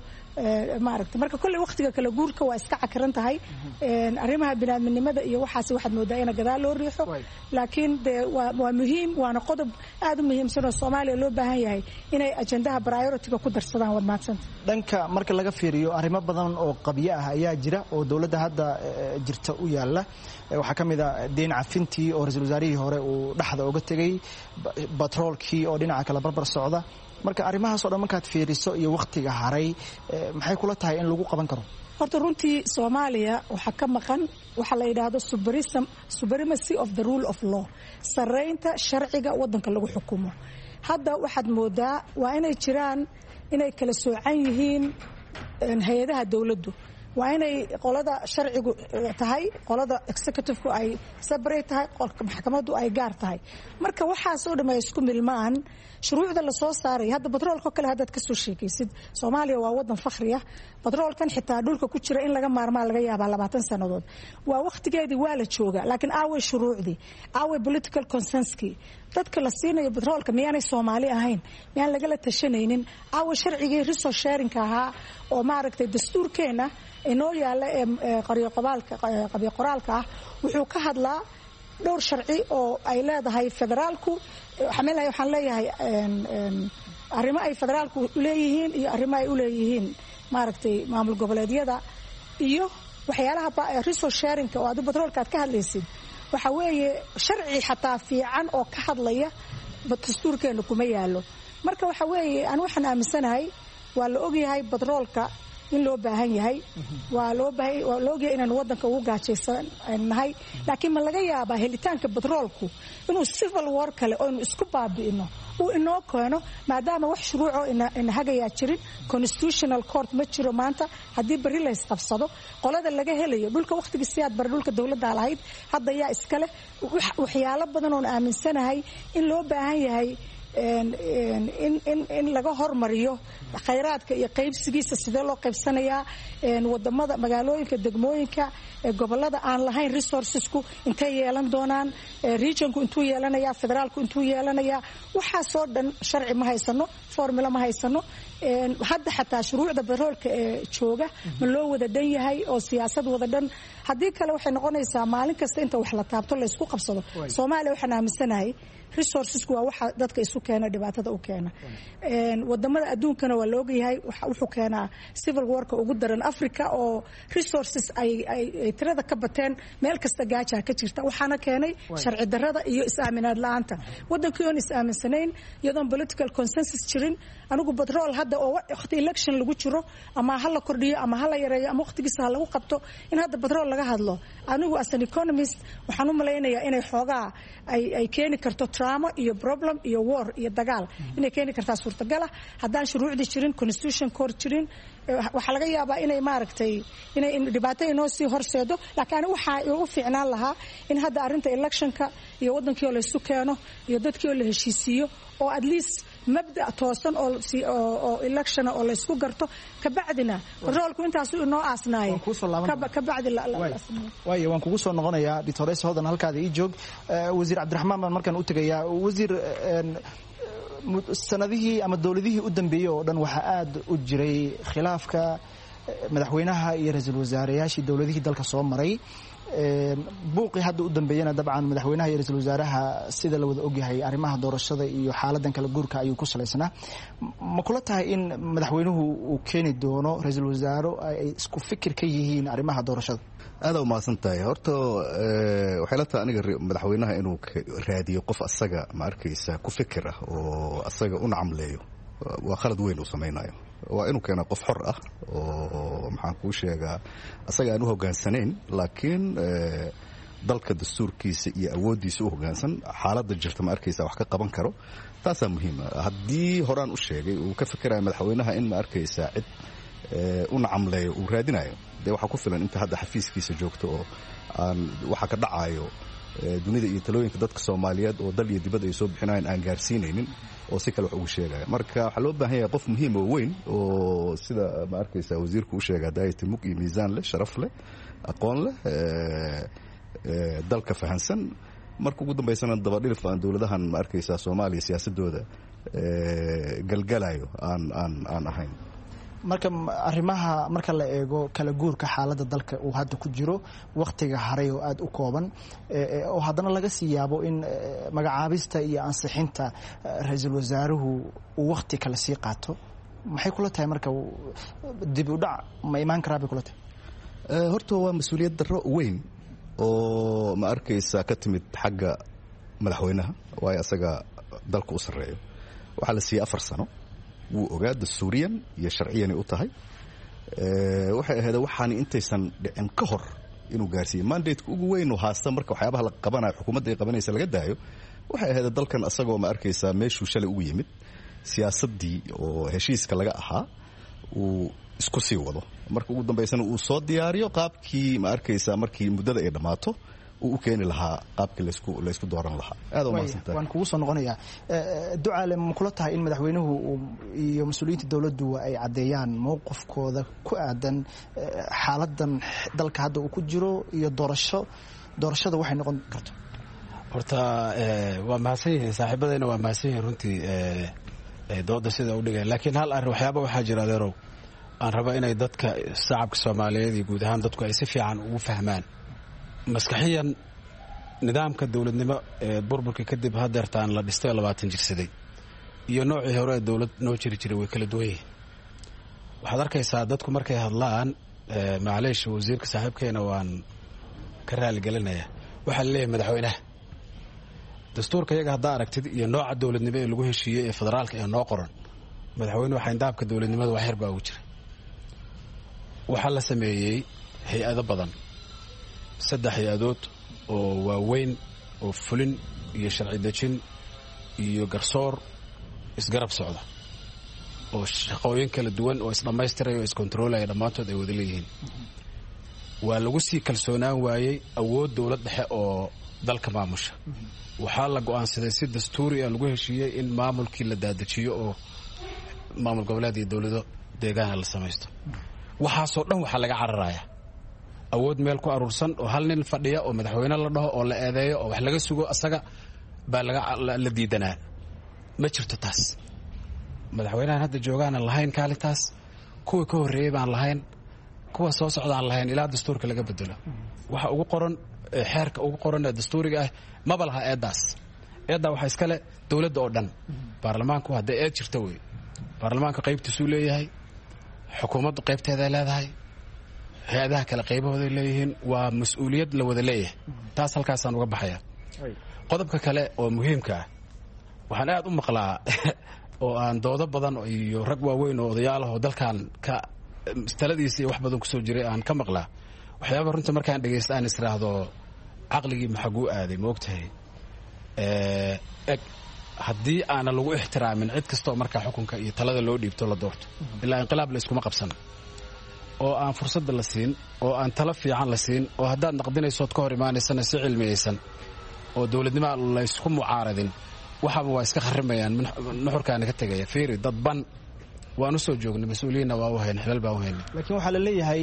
ma aragtay marka kulli waqtiga kala guurka waa iska cakaran tahay arrimaha bini'aadanimada iyo waxaas waxaad moodaa in gadaal loo riixo laakiin waa muhiim waana qodob aad u muhiimsan oo Soomaaliya loo baahan yahay inay ajendaha priority-ga ku darsadaan wad maadsan dhanka marka laga fiiriyo arrimo badan oo qabyo ah ayaa jira oo dawladda hadda jirta u yaala waxa kamid ah deyn cafintii oo ra'iisul wasaarihii hore uu dhaxda uga tagay batroolkii oo dhinaca kala barbar socda marka arrimahaas oo dhan markaad fiiriso iyo waqtiga haray maxay kula tahay in lagu qaban karo horta runtii Soomaaliya waxa ka maqan waxa la yiraahdo supremacy of the rule of law sareynta sharciga wadanka lagu xukumo hadda waxaad moodaa waa inay jiraan inay kala soocan yihiin hay'adaha dawladdu waa inay qolada sharcigu tahay qolada executive ku ay separate tahay qolka maxkamaddu ay gaar tahay marka waxa soo dhameey isku milmaan shuruucda la soo saaray hadda batroolka kale hadda ka soo sheekaysid Soomaaliya waa wadan fakhri ah batroolkan xitaa dhulka ku jira in laga maarmaa laga yaabaa labaatan sanadood waa waqtigeedii waa la jooga laakiin aaway shuruucdii aaway political consensus dadka la siinayo batroolka miyaanay Soomaali ahayn miyaan laga la tashanaynin aaway sharcigii resource sharing ka ahaa oo maaragtay dastuurkeena inoo yaala ee qariyo qabaalka qabiyo qoraalka ah wuxuu ka hadlaa dhowr sharci oo ay leedahay federaalku xameelay waxaan leeyahay arrimo ay federaalku leeyihiin iyo arrimo ay u leeyihiin maaragtay maamul goboleedyada iyo waxyaalaha resource sharing oo aad batroolka aad ka hadlaysid waxa weeye sharci xataa fiican oo ka hadlaya dastuurkeena kuma yaalo marka waxa weeye aan waxaan aaminsanahay waa la ogyahay batroolka in loo baahan yahay waa loo baahay waa loo ogyahay inaan wadanka ugu gaajaysan nahay laakiin ma laga yaabaa helitaanka batroolku inuu civil war kale oo inuu isku baabi'ino uu inoo keeno maadaama wax shuruuco ina hagayaa jirin constitutional court ma jiro maanta haddii bari la isqabsado qolada laga helayo dhulka waqtigiisa aad bar dhulka dawladda lahayd hadda yaa iska leh waxyaalo badan oo aaminsanahay in loo baahan yahay in laga hormariyo khayraadka iyo qaybsigiisa sidee loo qaybsanayaa wadamada magaalooyinka degmooyinka gobolada aan lahayn resourcesku intay yeelan doonaan regionku intuu yeelanayaa federaalku intuu yeelanayaa waxaasoo dhan sharci ma haysano formula ma haysano hadda xataa shuruucda baroolka ee jooga ma loo wada dhan yahay oo siyaasad wada dhan haddii kale waxay noqonaysaa maalin kasta inta wax la taabto la isku qabsado Soomaaliya waxaan aaminsanahay resourcesku waa waxa dadka isu keena dhibaatada u keena wadamada adduunkana waa loo yahay wuxuu keenaa civil warka ugu daran Africa oo resources ay ay tirada ka bateen meel kasta gaaja ka jirta waxaana keenay sharci darrada iyo is-aaminaad la'aanta wadankii oo is-aaminsanayn iyadoo political consensus jirin anigu petrol hadda oo waqti election lagu jiro ama hal la kordhiyo ama hal la yareeyo ama waqtigiisa lagu qabto in hadda petrol laga hadlo anigu as an economist waxaan u maleynayaa inay xoogaa ay ay keeni karto trauma iyo problem iyo war iyo dagaal inay keeni kartaa suurtagal ah haddaan shuruucdi jirin constitution court jirin waxa laga yaabaa inay maaragtay inay dhibaato inoo sii horseedo laakiin waxa ugu fiicnaan lahaa in hadda arinta electionka iyo wadankii oo la isu keeno iyo dadkii oo la heshiisiyo oo at least mabda toosan oo oo election oo la isku garto ka bacdina roolku intaas uu noo aasnaayo ka bacdi la way waan kugu soo noqonayaa Dictores Hodan halkaada ii joog wasiir Cabdiraxmaan baan markan u tagayaa wasiir sanadihii ama dawladihii u dambeeyay oo dhan waxa aad u jiray khilaafka madaxweynaha iyo ra'iisul wasaarayaashii dawladihii dalka soo maray buuqii hadda u dambeeyana dabcan madaxweynaha iyo ra'iisul wasaaraha sida la wada ogyahay arrimaha doorashada iyo xaaladan kala guurka ayuu ku saleysnaa ma kula tahay in madaxweynuhu uu keeni doono ra'iisul wasaaro ay isku fikir ka yihiin arrimaha doorashada aad u maasantahay horta waxay la tahay aniga madaxweynaha inuu raadiyo qof asaga ma arkaysa ku fikir ah oo asaga u nacamleeyo waa khalad weyn uu samaynayo waa inuu keeno qof xor ah oo maxaan kuu sheegaa asaga aan u hogaansanayn laakiin dalka dastuurkiisa iyo awooddiisa u hoggaansan xaaladda jirta ma arkaysa wax ka qaban karo taasaa muhiima haddii horaan u sheegay uu ka fikiraya madaxweynaha in ma arkaysa cid u nacamleeyo uu raadinayo dee waxaa ku filan inta hadda xafiiskiisa joogto oo aan waxa ka dhacayo dunida iyo talooyinka dadka Soomaaliyeed oo dal iyo dibadda ay soo bixinayaan aan gaarsiinaynin oo si kale wax ugu sheegaya marka waxa loo baahan yahay qof muhiim oo weyn oo sida ma arkaysa wasiirku u sheegay daayati mug iyo miisaan leh sharaf leh aqoon leh dalka fahansan marka ugu dambeysana daba dhilif aan dawladahan ma arkaysa Soomaaliya siyaasadooda galgalayo aan aan aan ahayn marka arrimaha marka la eego kala guurka xaaladda dalka uu hadda ku jiro waqtiga haray oo aad u kooban oo haddana laga sii yaabo in magacaabista iyo ansixinta ra'iisul wasaaruhu uu waqti kala sii qaato maxay kula tahay marka dib u dhac ma imaan karaa bay kula tahay horta waa mas'uuliyad darro weyn oo ma arkaysa ka timid xagga madaxweynaha waayo asaga dalka u sareeyo waxa la siiyay afar sano wuu ogaa dastuuriyan iyo sharciyan u tahay waxay ahayd waxaan intaysan dhicin ka hor inuu gaarsiiyo mandate ugu weyn oo haasta marka waxyaabaha la qabanayo xukuumadda ay qabanaysa laga daayo waxay ahayd dalkan asagoo ma arkaysa meeshuu shalay ugu yimid siyaasadii oo heshiiska laga ahaa uu isku sii wado marka ugu dambeysana uu soo diyaariyo qaabkii ma arkaysa markii muddada ay dhamaato uu u keeni lahaa qaabkii laysku laysku dooran lahaa aad u maasantahay waan kugu soo noqonayaa ducaale ma kula tahay in madaxweynuhu iyo mas'uuliyiinta dawladdu ay cadeeyaan mowqifkooda ku aadan xaaladan dalka hadda uu ku jiro iyo doorasho doorashada waxay noqon karto horta waa mahadsan yihiin saaxiibadayna waa mahadsan yihiin runtii dooda sida u dhigay laakiin hal arrin waxyaaba waxaa jira adeerow aan raba inay dadka shacabka Soomaaliyeed iyo guud ahaan dadku ay si fiican ugu fahmaan maskaxiyan nidaamka dawladnimo ee burburka kadib hadeertaan la dhistay labaatan jirsaday iyo noocii hore ee dawlad noo jiri jiray way kala duwan yihiin waxaad arkaysaa dadku markay hadlaan macaleesh wasiirka saaxiibkeena waan ka raali gelinayaa waxa la leeyahay madaxweynaha dastuurka iyaga hadda aragtid iyo nooca dawladnimo ee lagu heshiiyay ee federaalka ee noo qoran madaxweynuhu waxa indaabka dawladnimada wax yar baa ugu jira waxaa la sameeyey hay-ado badan saddex hay-adood oo waaweyn oo fulin iyo sharci dejin iyo garsoor isgarab socda oo shaqooyin kala duwan oo isdhammaystiraya oo iskontaroolaya dhammaantood ay wada leeyihiin waa lagu sii kalsoonaan waayey awood dowlad dhexe oo dalka maamusha waxaa la go'aansaday si dastuuri ah lagu heshiiyey in maamulkii la daadajiyo oo maamul goboleed iyo dowlado deegaana la samaysto waxaasoo dhan waxaa laga cararayaa awood meel ku aruursan oo hal nin fadhiya oo madaxweyne la dhaho oo la eedeeyo oo wax laga sugo asaga baa la diidanaa ma jirto taas madaxweynahan hadda joogaanan lahayn kaalintaas kuwa ka horreeyey baan lahayn kuwa soo socdaan lahayn ilaa dastuurka laga bedelo waxa ugu qoran xeerka ugu qoran ee dastuuriga ah maba laha eeddaas eeddaa waxaa iskale dowladda oo dhan baarlamaanku hadday eed jirta wey baarlamaanka qaybtiisuu leeyahay xukuumaddu qaybteeday leedahay hay-adaha kale qaybahooday leeyihiin waa mas-uuliyad la wada leeyahay taas halkaasaan uga baxayaa qodobka kale oo muhiimka ah waxaan aad u maqlaa oo aan doodo badan iyo rag waaweyn oo odayaalaho dalkan ka taladiisa iyo wax badan kusoo jiray aan ka maqlaa waxyaaba runta markaan dhegaysta aan israahdo caqligii maxaguu aaday ma ogtahay eg haddii aana lagu ixtiraamin cid kastoo markaa xukunka iyo talada loo dhiibto la doorto ilaa inqilaab la iskuma qabsana oo aan fursadda la siin oo aan talo fiican la siin oo haddaad naqdinaysood ka hor imaanaysana si cilmiyaysan oo dowladnimo laysku mucaaradin waxaaba waa iska kharimayaan nuxurkaana ka tegaya fiiri dadban waan u soo joognay mas-uuliyiinna waa u hayna xilal baan u haynay laakiin waxaa la leeyahay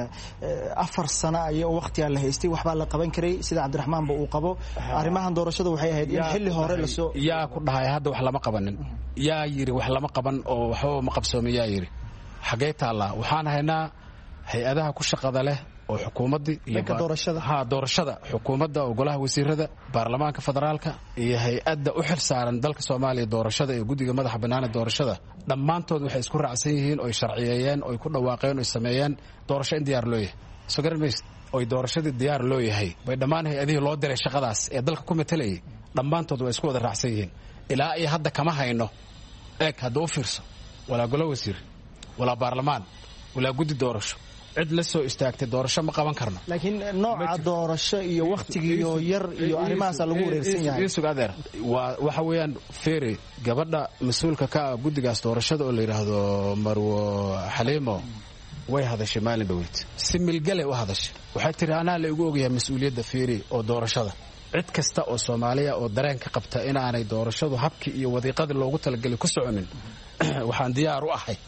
afar sano ayaa waqtigaa la haystay waxbaa la qaban karay sida cabdiraxmaanba uu qabo arrimahan doorashada waxay ahayd in xilli hore lasoo yaa ku dhahay hadda wax lama qabanin yaa yidhi wax lama qaban oo waxbaba ma qabsoomin yaa yidhi xaggee taallaa waxaan haynaa hay-adaha ku shaqada leh oo xukuumaddii iyo ha doorashada xukuumadda oo golaha wasiirada baarlamaanka federaalka iyo hay-adda u xil saaran dalka soomaaliya doorashada iyo guddiga madaxa bannaana doorashada dhammaantood waxay isku raacsan yihiin oy sharciyeeyeen oy ku dhawaaqeen oy sameeyeen doorasho in diyaar loo yahay soo garan maysid oy doorashadii diyaar loo yahay bay dhammaan hay-adihii loo diray shaqadaas ee dalka ku matalayay dhammaantood waa isku wada raacsan yihiin ilaa iyo hadda kama hayno eeg hadda u fiirso walaa golo wasiir walaa baarlamaan walaa guddi doorasho cid la soo istaagtay doorasho ma qaban karno laakiin nooca doorasho iyo wakhtigiiyo yar iyo arrimahaasa lagu wareersan yahay yusuf adeer waa waxa weeyaan feeri gabadha mas-uulka ka ah guddigaas doorashada oo la yidhaahdo marwo xaliimo way hadashay maalin dhaweyd si milgale u hadashay waxay tiri anaa la igu ogyahay mas-uuliyadda feeri oo doorashada cid kasta oo soomaaliya oo dareen ka qabta inaanay doorashadu habkii iyo wadiiqadii loogu talagelay ku soconin waxaan diyaar u ahay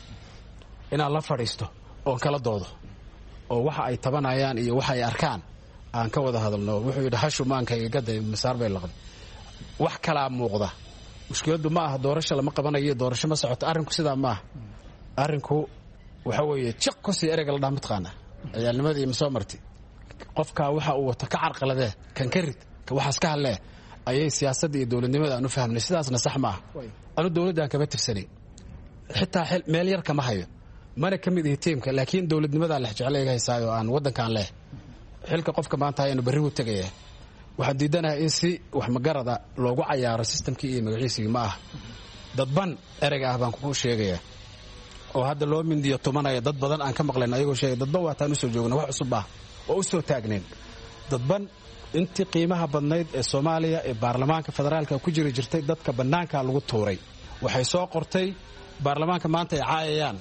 inaan la fadhiisto oon kala doodo oo waxa ay tabanayaan iyo waxa ay arkaan aan ka wada hadalno wuxuu yidhi hashu maankayga gaday masaar bay laqday wax kalaa muuqda mushkiladdu ma aha doorasho lama qabanayo doorasho ma socoto arrinku sidaa ma aha arrinku waxa weeye jiq kusii ereyga la dhaha mataqaana ciyaalnimadii ma soo marti qofkaa waxa uu wato ka carqaladee kan ka rid ka waxaas ka hadlee ayay siyaasadda iyo dowladnimada aan u fahmnay sidaasna sax ma aha anu dowladdaan kama tirsanay xitaa meel yar kama hayo mana ka mid ihi tiimka laakiin dowladnimadaa lex jeclayga haysaayo aan waddankaan leh xilka qofka maanta hayanu berri u tegaya waxaan diidanahay in si wax magarada loogu cayaaro sistamkii iyo magaciisigii ma ah dadban ereyga ah baan kugu sheegayaa oo hadda loo mindiyo tumanaya dad badan aan ka maqlayn ayagoo sheegay dadban waataan usoo joogna wax cusub ah oo u soo taagnayn dadban intii qiimaha badnayd ee soomaaliya ee baarlamaanka federaalka ku jiri jirtay dadka bannaankaa lagu tuuray waxay soo qortay baarlamaanka maanta ay caayayaan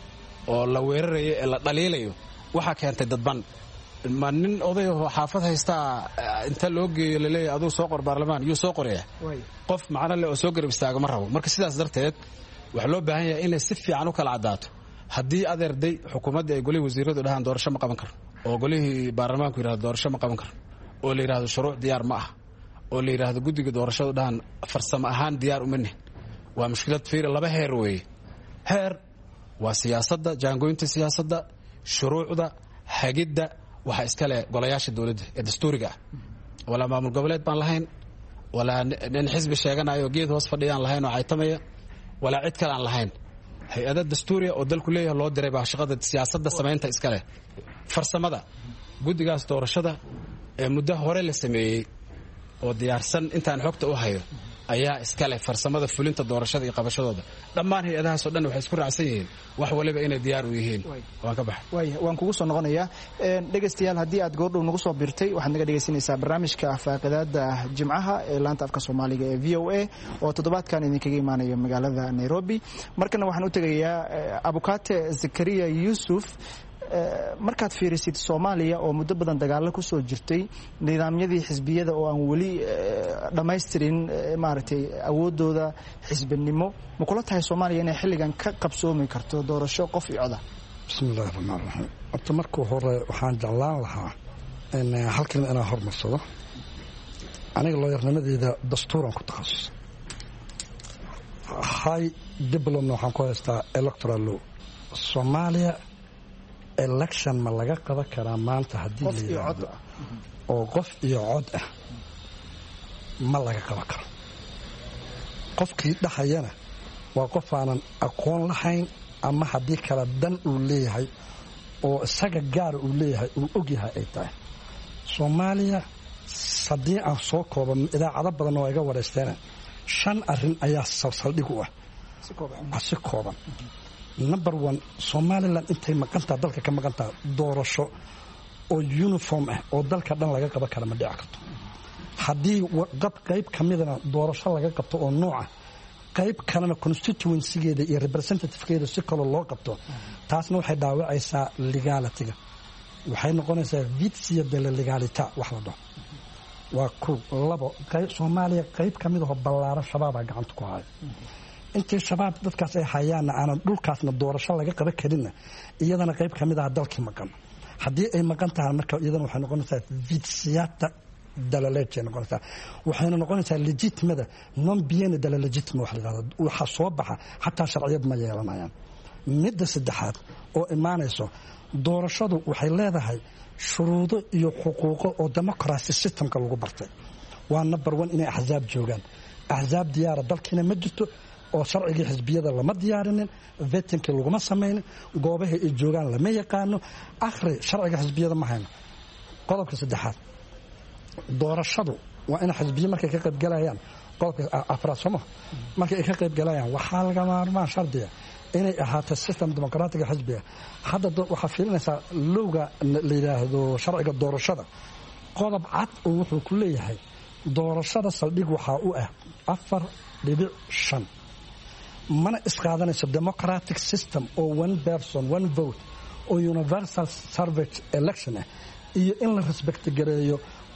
oo la weerarayo ee la dhaliilayo waxaa keentay dadban ma nin odayahoo xaafad haystaa inta loo geeyo laleeyahy aduu soo qor baarlamaan yuu soo qoraya qof macno leh oo soo garab istaago ma rabo marka sidaas darteed waxaa loo baahan yahay inay si fiican u kala caddaato haddii adeerday xukuumaddii ay golihii wasiiradu dhahaan doorasho ma qaban karno oo golihii baarlamaanku yidhahdo doorasho ma qaban karno oo la yidhahdo shuruuc diyaar ma ah oo la yidhaahdo guddiga doorashadu dhahaan farsamo ahaan diyaar uma nihin waa mushkilad fiira laba heer weeye heer waa siyaasadda jaangoynta siyaasadda shuruucda hagidda waxaa iskale golayaasha dowladda ee dastuuriga ah walaa maamul goboleed baan lahayn walaa nin xisbi sheeganayo geed hoos fadhiyaan lahayn oo caytamaya walaa cid kale aan lahayn hay-ada dastuuriya oo dalku leeyahay loo diray baa shaqada siyaasadda samaynta iskale farsamada guddigaas doorashada ee muddo hore la sameeyey oo diyaarsan intaan xogta u hayo ayaa iskale farsamada fulinta doorashada iyo qabashadooda dhammaan hay-adahaasoo dhan waxay isku raacsan yihiin wax waliba inay diyaar u yihiin waan ka baxa waaya waan kugu soo noqonayaa dhegaystayaal haddii aad goordhow nagu soo birtay waxaad naga dhegaysanaysaa barnaamijka faaqidaada jimcaha ee laanta afka soomaaliga ee v o a oo toddobaadkan idinkaga imaanaya magaalada nairobi markana waxaan u tegayaa abukaate zakariya yuusuf markaad fiirisid soomaaliya oo muddo badan dagaalo ku soo jirtay nidaamyadii xisbiyada oo aan weli dhammaystirin maaragtay awoodooda xisbinimo ma kula tahay soomaaliya inay xilligan ka qabsoomi karto doorasho qof iyo coda bismillahi raxmaan raxiim horta markuu hore waxaan jeclaan lahaa in halkan inaan hormarsado aniga looyarnimadeeda dastuuran ku takhasusay high diplomna waxaan ku haystaa electoral law soomaaliya election ma laga qaban karaa maanta haddii la yidhaahdo oo qof iyo cod ah ma laga qaban karo qofkii dhahayana waa qof aanan aqoon lahayn ama haddii kale dan uu leeyahay oo isaga gaara uu leeyahay uu ogyahay ay tahay soomaaliya haddii aan soo kooban idaacado badan oo iga wareysteen shan arrin ayaa saldhig u ah si kooban number one somalilan intay maqantaa dalka ka maqantaa doorasho oo uniform ah oo dalka dhan laga qaban kara ma dhici karto haddii qayb ka midana doorasho laga qabto oo nooca qayb kalena constituencygeeda iyo representativekeeda si kaloo loo qabto taasna waxay dhaawacaysaa legalitiga waxay noqonaysaa vitsia de la legalita wax la dhaho waa kow labo soomaaliya qayb ka mid ahoo ballaaran shabaabaa gacanta ku haya intii shabaab dadkaas ay hayaanna aanan dhulkaasna doorasho laga qaban karinna iyadana qayb ka mid aha dalkii maqan haddii ay maqan tahay marka iyadana waxay noqonaysaa vitsiyata dalaleejay noqonaysaa waxayna noqonaysaa legitimada non biene dala legitima wax la yidhahdo waxa soo baxa xataa sharciyad ma yeelanayaan midda saddexaad oo imaanayso doorashadu waxay leedahay shuruudo iyo xuquuqo oo democracy systemka lagu bartay waa number one inay axsaab joogaan axsaab diyaara dalkiina ma jirto oo sharcigii xisbiyada lama diyaarinin vetinkii laguma samaynin goobaha ay joogaan lama yaqaano akhri sharciga xisbiyada ma hayno qodobka saddexaad doorashadu waa in xisbiyo markay ka qaybgalayaan qodobka afraad sooma markay ay ka qaybgalayaan waxaa laga maarmaan shardiga inay ahaato system dimuqraatiga xisbiga hadda waxaa fiilinaysaa lowga la yidhaahdo sharciga doorashada qodob cad oo wuxuu ku leeyahay doorashada saldhig waxaa u ah afar dhibic shan mana isqaadanayso democratic system oo one person one vote oo universal service election ah iyo in la respect gareeyo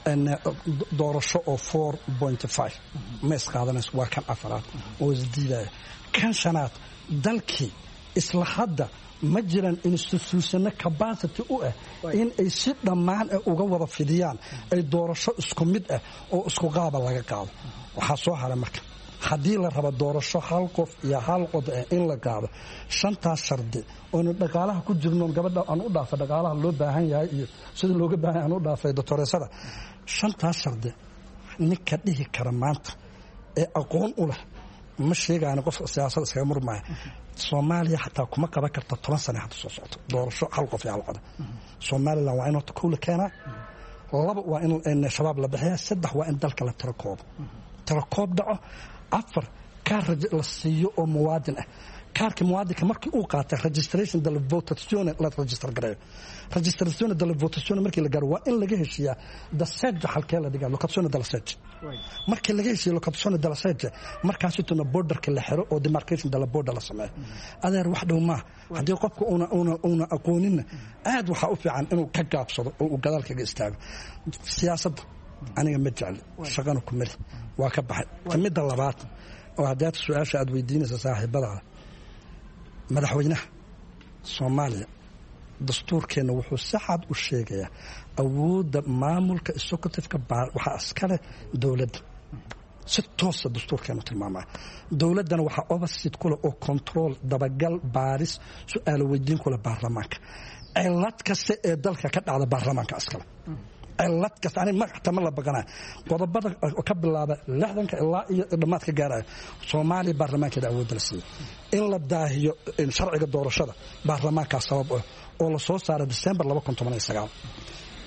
doorasho oo four point five ma isqaadanayso waa kan afaraad oo isdiidaya kan shanaad dalkii isla hadda ma jiraan institutionno capacity u ah in ay si dhammaan ah uga wada fidiyaan ay doorasho isku mid ah oo isku qaaba laga qaado waxaa soo haray marka haddii la rabo doorasho hal qof iyo hal cod ah in la qaado shantaas shardi oonu dhaqaalaha ku jirnoon gabadha aan u dhaafay dhaqaalaha loo baahan yahay iyo sida looga baahan yahay aan u dhaafay doctoreesada shantaas shardi ninka dhihi kara maanta ee aqoon u leh ma sheegaana qof siyaasad iskaga murmaya soomaaliya xataa kuma qaban karta toban sane hadda soo socto doorasho hal qof iyo hal coda somalilan waa in horta kow la keenaa laba waa in shabaab la bixiyaa saddex waa in dalka la tirakoobo tirakoob dhaco afar kaar la siiyo oo muwaadin ah kaarka muwaadinka markii uu qaatay registration de la votazione la register gareeyo registrazione della votazione markii la gaaro waa in laga heshiiyaa the seggio halkee la dhigaa locazione della seggio markii laga heshiiyo locazione della seggio markaas intuu borderka la xiro oo demarcation della border la sameeyo adeer wax dhow ma haddii qofku una una una aqoonin aad waxa u fiican inuu ka gaabsado oo uu gadaal kaga istaago siyaasadda aniga ma jecel shaqana ku mari waa ka baxay kamida labaad oo haddaad su-aasha aad weydiinaysa saaxiibadaada madaxweynaha soomaaliya dastuurkeenna wuxuu si cad u sheegayaa awoodda maamulka executiveka waxaa iskale dowladda si toosa dastuurkeenu tilmaamaya dowladdana waxaa oversight kuleh oo control dabagal baaris su-aalo weydiin kuleh baarlamaanka cilad kasta ee dalka ka dhacda baarlamaanka iskale cilad kasta ani magacta ma la baqanaya qodobada ka bilaaba lixdanka ilaa iyo dhammaad ka gaaraya soomaaliya baarlamaankeeda awoodda la siiyey in la daahiyo sharciga doorashada baarlamaankaa sabab ah oo la soo saaray december laba kun toban iyo sagaal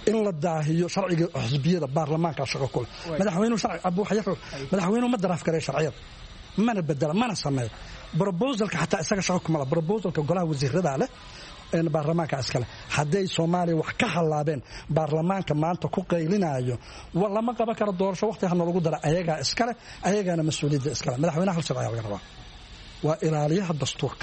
in la daahiyo sharciga xisbiyada baarlamaanka shaqo kule madaxweynuhu sharci abu xayir madaxweynuhu ma daraaf garay sharciyada mana bedela mana sameeyo proposalka xataa isaga shaqo kuma la proposalka golaha wasiirada leh in baarlamaanka iskale haday Soomaaliya wax ka halaabeen baarlamaanka maanta ku qeylinayo wala ma qaban karo doorasho waqti hana lagu dara ayaga iskale ayagana mas'uuliyadda iskale madaxweynaha hal sharci laga rabaa waa ilaaliyaha dastuurka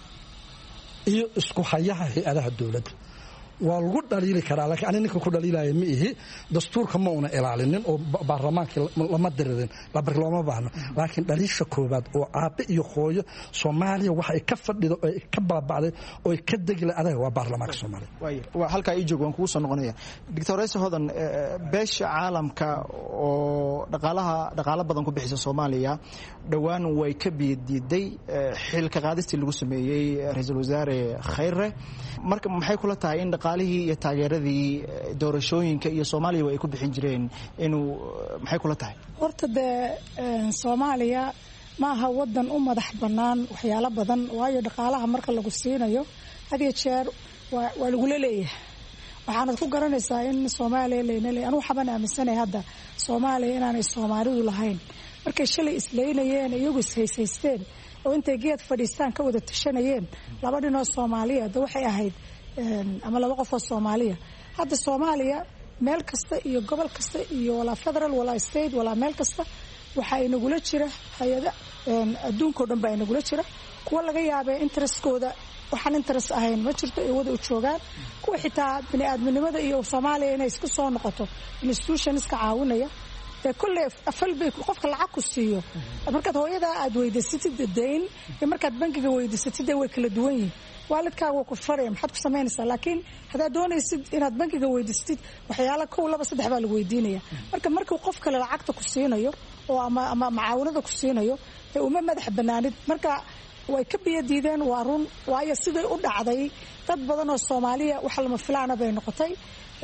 iyo isku hayaha hay'adaha dawladda waa lagu dhaliili karaa laakiin aniga ninka ku dhaliilaya ma ihi dastuurka ma una ilaalinin oo baarlamaanka lama dirin la barlaamo baahno laakiin dhaliisha koobaad oo aabe iyo hooyo Soomaaliya waxa ay ka fadhido oo ka baabacday oo ka degla adag waa baarlamaanka Soomaaliya waa halka ay joog waan kugu soo noqonaya Doctor Reese Hodan beesha caalamka oo dhaqaalaha dhaqaala badan ku bixisa Soomaaliya dhawaan way ka biididay xilka qaadistii lagu sameeyay ra'iisul wasaare Khayre marka maxay kula tahay in dhaqaalihii iyo taageeradii doorashooyinka iyo Soomaaliya way ku bixin jireen inuu maxay kula tahay horta de Soomaaliya ma aha wadan u madax banaan waxyaalo badan waayo dhaqaalaha marka lagu siinayo had iyo jeer waa lagu leeyahay waxaanad ku garanaysaa in Soomaaliya leeyahay anu waxaan aaminsanahay hadda Soomaaliya inaanay Soomaalidu lahayn markay shalay isleynayeen iyagu ishaysteen oo intay geed fadhiistaan ka wada tashanayeen laba dhinoo Soomaaliyeed waxay ahayd ama laba qof oo Soomaaliya hadda Soomaaliya meel kasta iyo gobol kasta iyo wala federal wala state wala meel kasta waxa ay nagu jira hay'ada adduunka dhan baa nagu jira kuwa laga yaabay interestkooda waxaan interest ahayn ma jirto ay wada u joogaan kuwa xitaa bini'aadminimada iyo Soomaaliya inay isku soo noqoto institutions ka caawinaya ee kullee afal bay qofka lacag ku siiyo markaad hooyada aad weydiisatid deyn iyo markaad bankiga weydiisatid way kala duwan yihiin waalidkaagu ku faray maxaad ku sameynaysaa laakiin hadaa doonaysid inaad bankiga weydiisatid waxyaalo kow laba saddex baa lagu weydiinaya marka markuu qof kale lacagta ku siinayo oo ama ama macaawinada ku siinayo ee uma madax banaanid marka way ka biyadiideen waa run waayo siday u dhacday dad badan oo Soomaaliya wax lama filaana bay noqotay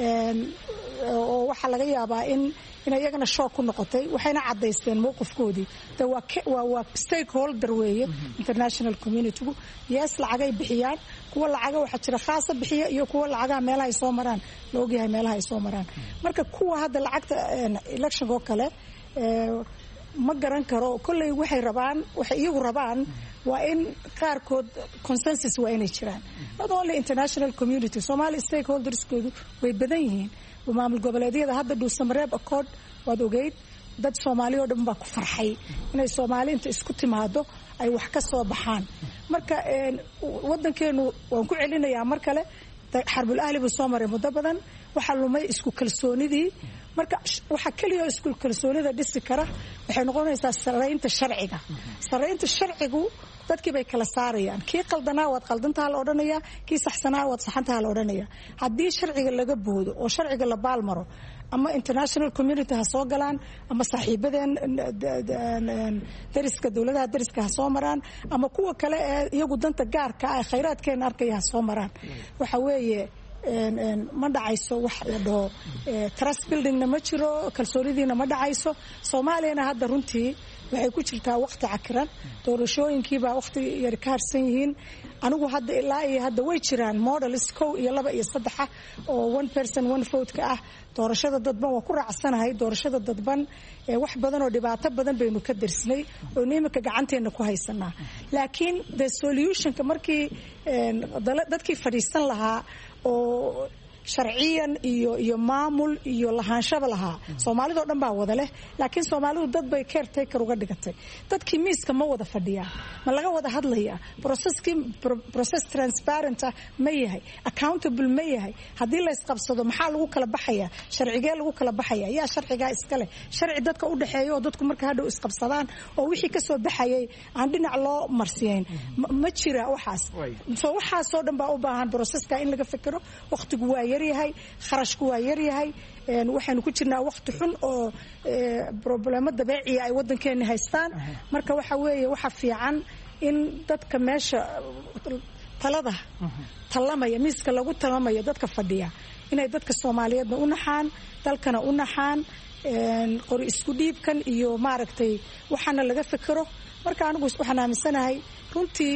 oo waxa laga yaabaa in in ayagana shock ku noqotay waxayna cadeysteen mowqifkoodii ta waa waa stakeholder weeye international community yes lacagay bixiyaan kuwa lacaga waxa jira khaas bixiya iyo kuwa lacaga meelaha ay soo maraan loo ogyahay meelaha ay soo maraan marka kuwa hadda lacagta election oo kale ma garan karo kulay waxay rabaan waxay iyagu rabaan waa in qaarkood consensus waa inay jiraan not only international community Somali stakeholders koodu way badan yihiin maamul goboleedyada hadda Dhuusamareeb Accord waad ogeyd dad Soomaali oo dhan baa ku farxay inay Soomaaliinta isku timaado ay wax ka soo baxaan marka wadankeenu waan ku celinayaa mar kale xarbul ahli buu soo maray muddo badan waxa lumay isku kalsoonidii marka waxa kaliya isku kalsoonida dhisi kara waxay noqonaysaa sareynta sharciga sareynta sharcigu dadkii bay kala saarayaan kii qaldanaa waad qaldantaa la odhanaya kii saxsanaa waad saxantaa la odhanaya haddii sharciga laga boodo oo sharciga la baalmaro ama international community ha soo galaan ama saaxiibadeen dariska dawladaha dariska ha soo maraan ama kuwa kale ee iyagu danta gaarka ah khayraadkeena arkaya ha soo maraan waxa weeye ma dhacayso wax la dhaho trust buildingna ma jiro kalsoonidiina ma dhacayso Soomaaliyana hadda runtii waxay ku jirtaa waqti cakiran doorashooyinkii baa waqti yar ka harsan yihiin anigu hadda ilaa iyo hadda way jiraan models kow iyo laba iyo saddex oo one person one vote ka ah doorashada dadban waa ku raacsanahay doorashada dadban ee wax badan oo dhibaato badan baynu ka darsnay oo nimanka gacanteena ku haysanaa laakiin the solution ka markii dadkii fadhiisan lahaa oo sharciyan iyo iyo maamul iyo lahaanshaha lahaa Soomaalidu dhan baa wada leh laakiin Soomaalidu dad bay caretaker uga dhigatay dadkii miiska ma wada fadhiyaan ma laga wada hadlayaa processki process transparent ma yahay accountable ma yahay hadii la isqabsado maxaa lagu kala baxayaa sharciga lagu kala baxayaa yaa sharciga iska leh sharci dadka u dhaxeeyo oo dadku marka hadhow isqabsadaan oo wixii ka soo baxayay aan dhinac loo marsiyeyn ma jira waxaas soo waxaas oo dhan baa u baahan processka in laga fikiro waqtigu waa yahay kharashku waa yar yahay een waxaanu ku jirnaa waqti xun oo problema dabiici ay wadankeena haystaan marka waxa weeye waxa fiican in dadka meesha talada talamaya miiska lagu talamaya dadka fadhiya inay dadka Soomaaliyeed u naxaan dalkana u naxaan een qori isku dhiibkan iyo maaragtay waxana laga fikiro marka anigu waxaan aaminsanahay runtii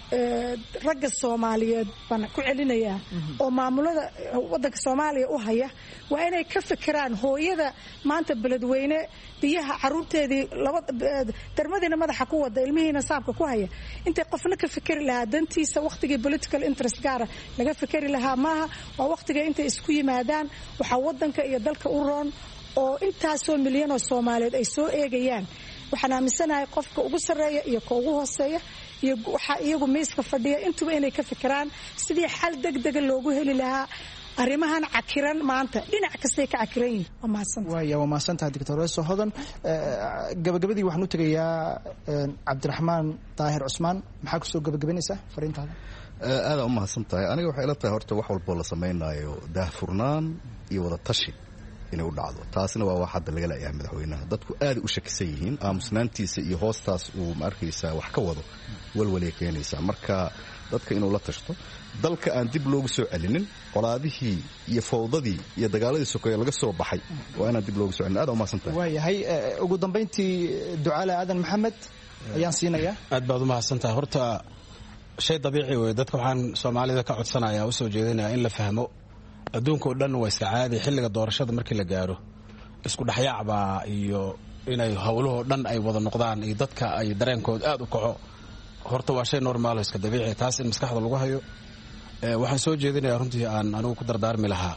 ragga Soomaaliyeed baan ku celinayaa oo maamulada wadanka Soomaaliya u haya waa inay ka fikiraan hooyada maanta beledweyne biyaha caruurteedii laba darmadina madaxa ku wada ilmihiina saabka ku haya intay qofna ka fikiri lahaa dantiisa waqtigii political interest gaara laga fikiri lahaa maaha waa waqtiga intay isku yimaadaan waxa wadanka iyo dalka u roon oo intaasoo milyan oo Soomaaliyeed ay soo eegayaan waxaan aaminsanahay qofka ugu sareeya iyo ka ugu hooseeya iyo waxa iyagu miiska fadhiya intuba inay ka fikiraan sidii xal degdeg loogu heli lahaa arrimahan cakiran maanta dhinac kasta ka cakiran yihiin waa maasanta waa waa maasanta Doctor Reso Hodan gabagabadii waxaan u tagayaa Cabdiraxmaan Daahir Cusmaan maxaa ku soo gabagabanaysaa fariintaada aad u mahadsantahay aniga waxay ila tahay horta wax walba la sameeynayo daahfurnaan iyo wada tashi inay u dhacdo taasina waa wax hadda laga leeyahay madaxweynaha dadku aad u shakisan yihiin aamusnaantiisa iyo hoostaas uu ma arkaysaa wax ka wado walwalay keenaysaa marka dadka inuu la tashto dalka aan dib loogu soo celinin qolaadihii iyo fowdadii iyo dagaaladii sokeeye laga soo baxay waa inaan dib loogu soo celinin aad u mahadsantahay waa yahay ugu dambeyntii Ducaale Aadan Maxamed ayaan siinayaa aad baad u mahadsantahay horta shay dabiici weey dadka waxaan Soomaalida ka codsanayaa u soo jeedinayaa in la fahmo adduunka oo dhan waa iska caadi xilliga doorashada markii la gaaro isku dhaxyaacba iyo inay hawluhu dhan ay wada noqdaan iyo dadka ay dareenkooda aad u kaco horta waa shay normal oo iska dabiici taas in maskaxda lagu hayo ee waxaan soo jeedinayaa runtii aan anigu ku dardaarmi lahaa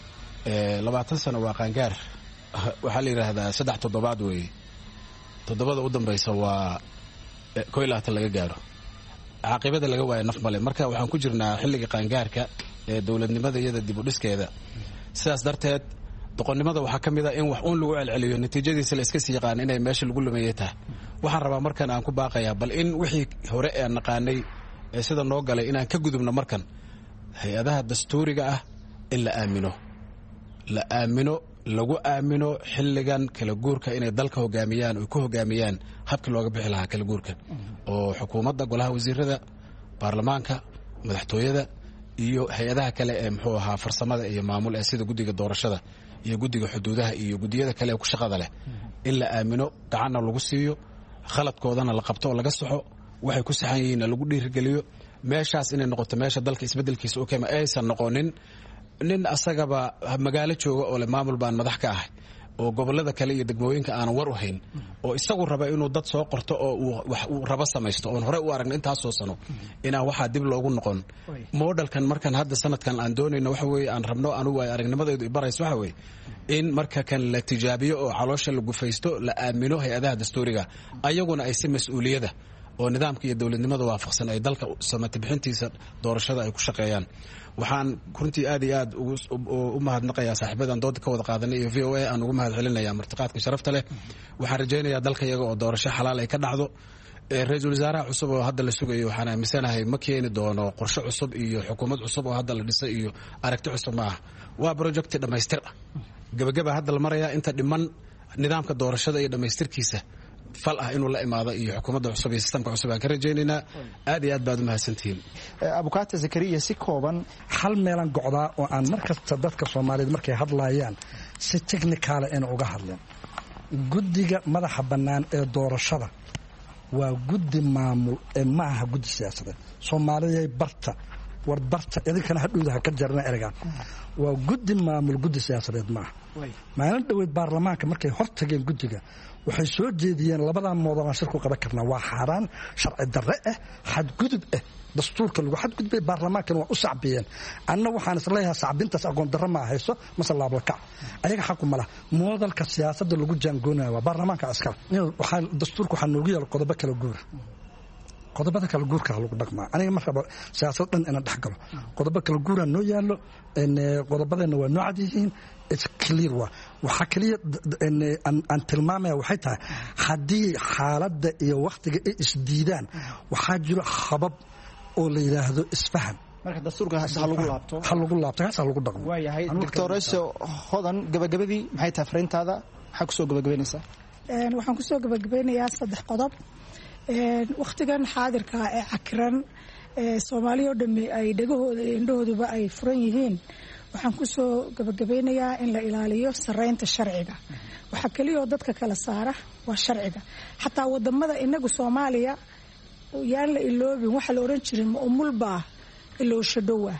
ee labaatan sano waa qaangaar waxa la yiraahdaa saddex toddobaad weey toddobada u dambaysa waa koylaata laga gaaro caaqibada laga waayo naf male marka waxaan ku jirnaa xilliga qaangaarka ee dawladnimada iyada dib u dhiskeeda sidaas darteed doqonnimada waxa kamid ah in wax uun lagu celceliyo natiijadiisa la iska sii yaqaan inay meesha lagu lumeeyay waxaan rabaa markan aan ku baaqayaa bal in wixii hore ee naqaanay ee sida noo galay inaan ka gudubno markan hay'adaha dastuuriga ah in la aamino la aamino lagu aamino xilligan kala guurka inay dalka hogaamiyaan oo ku hogaamiyaan habkii looga bixi lahaa kala guurka oo xukuumadda golaha wasiirada baarlamaanka madaxtooyada iyo hay'adaha kale ee muxuu ahaa farsamada iyo maamul ee sida guddiga doorashada iyo guddiga xuduudaha iyo gudiyada kale ee ku shaqada leh in la aamino gacanna lagu siiyo khaladkoodana la qabto oo laga saxo waxay ku saxan yihiin lagu dhiirigeliyo meeshaas inay noqoto meesha dalka isbedelkiisa oo kama aysan noqonin nin asagaba magaalo jooga oo le maamul baan madax ka ahay oo gobolada kale iyo degmooyinka aan war u hayn oo isagu raba inuu dad soo qorto oo uu wax uu raba samaysto oo hore u aragna intaas soo sano inaan waxa dib loogu noqon modelkan markan hadda sanadkan aan doonayno waxa weey aan rabno anu way aragnimadeedu ibarayso waxa weey in marka kan la tijaabiyo oo caloosha lagu faysto la aamino hay'adaha dastuuriga ayaguna ay si mas'uuliyada oo nidaamka iyo dawladnimada waafaqsan ay dalka samata bixintiisa doorashada ay ku shaqeeyaan waxaan runtii aad iyo aad u mahadnaqayaa saaxiibadan dood ka wada qaadanay iyo V O A aan ugu mahadcelinayaa martiqaadka sharafta leh waxaan rajaynayaa dalka iyaga oo doorasho xalaal ay ka dhacdo ra'iisul wasaaraha cusub oo hadda la sugayo waxaan aaminsanahay ma keeni doono qorshe cusub iyo xukuumad cusub oo hadda la dhisay iyo aragti cusub ma aha waa project dhamaystir ah gabagaba hadda la marayaa inta dhiman nidaamka doorashada iyo dhamaystirkiisa fal ah inuu la imaado iyo xukuumadda cusub iyo sistamka cusub aan ka rajaynaynaa aad iyo aad baad u mahadsantihiin abukaata Zakariya si kooban hal meelan gocdaa oo aan markasta dadka Soomaaliyeed markay hadlayaan si technical ah in uga hadleen guddiga madaxa bannaan ee doorashada waa guddi maamul ee ma aha guddi siyaasadeed Soomaaliyeed barta war barta idinkana hadhuudaha ka jarna eragaan waa guddi maamul guddi siyaasadeed ma aha maalin dhaweyd baarlamaanka markay hortageen guddiga waxay soo jeediyeen labada moodana shirku qaban karna waa xaraan sharci darre ah xadgudub ah dastuurka lagu xadgudbay baarlamaankan waa u sacbiyeen anna waxaan isleeyahay sacbintaas aqoon darre ma hayso masalaab la kac ayaga xaq uma laha moodalka siyaasadda lagu jaangoonayo waa baarlamaanka askar waxaa dastuurka waxaa noogu yaal qodobo kala guura qodobada kala guurka lagu dhaqmaa aniga marka siyaasad dhan inaan dhex galo qodobo kala guura noo yaalo qodobadeena waa noo cad yihiin it's clear waa waxa kaliya aan tilmaamaya waxay tahay haddii xaaladda iyo wakhtiga ay isdiidaan waxaa jiro habab oo la yidhaahdo isfaham marka dastuurka ha lagu laabto ha lagu laabto kaas ha lagu dhaqmo waa yahay Doctor Reso Hodan gabagabadii maxay tahay fariintaada maxaa ku soo gabagabeynaysaa waxaan ku soo gabagabeynayaa saddex qodob wakhtigan xaadirka ee cakiran ee Soomaaliya oo dhammi ay dhagahooda iyo indhahooduba ay furan yihiin waxaan ku soo gabagabeynayaa in la ilaaliyo sareynta sharciga waxa kaliya oo dadka kala saara waa sharciga xataa wadamada inagu Soomaaliya yaan la iloobin waxa la oran jiray ma umulbaa iloosho dhowa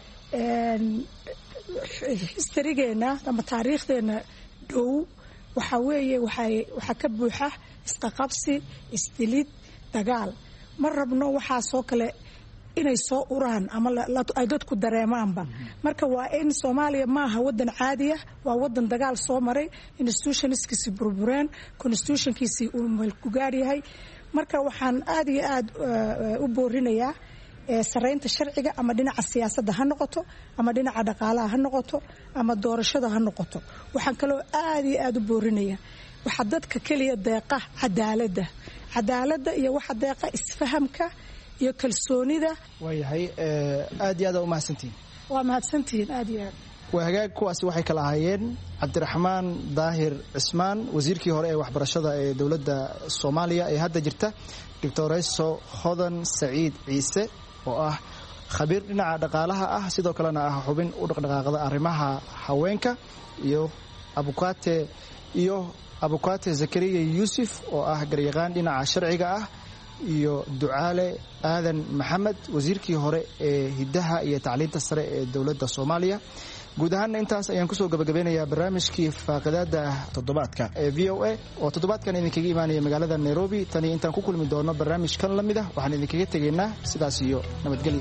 historygeena ama taariikhdeena dhow waxa weeye waxaa ka buuxa isqaqabsi isdilid dagaal ma rabno waxaasoo kale inay soo uraan ama ay dadku dareemaanba marka waa in Soomaaliya maaha wadan caadi ah waa wadan dagaal soo maray institutionskiisii burbureen constitutionkiisii uu meel ku gaar yahay marka waxaan aad iyo aad u boorinayaa sareynta sharciga ama dhinaca siyaasadda ha noqoto ama dhinaca dhaqaalaha ha noqoto ama doorashada ha noqoto waxaan kaloo aad iyo aad u boorinayaa waxa dadka kaliya deeqa cadaaladda cadaaladda iyo waxa deeqa isfahamka iyo kalsoonida waayahay aad iyo aad u mahadsantiin waa mahadsantiin aad iyo aad waa hagaag kuwaasi waxay kala ahaayeen cabdiraxmaan daahir cismaan wasiirkii hore ee waxbarashada ee dowladda Soomaaliya ee hadda jirta doctorayso Hodan Saciid Ciise oo ah khabiir dhinaca dhaqaalaha ah sidoo kalena ah xubin u dhaqdhaqaaqda arrimaha haweenka iyo abukaate iyo abukaate Zakariya Yusuf oo ah garyaqaan dhinaca sharciga ah iyo Ducaale Aadan Maxamed wasiirkii hore ee hidaha iyo tacliinta sare ee dowladda Soomaaliya guud ahaan intaas ayaan kusoo gabagabeynayaa barnaamijkii faaqidaada toddobaadka ee V O A oo toddobaadkan idinkaga imaanaya magaalada Nairobi tani intaan ku kulmi doono barnaamijkan la mid ah waxaan idinkaga tegaynaa sidaas iyo nabadgelyo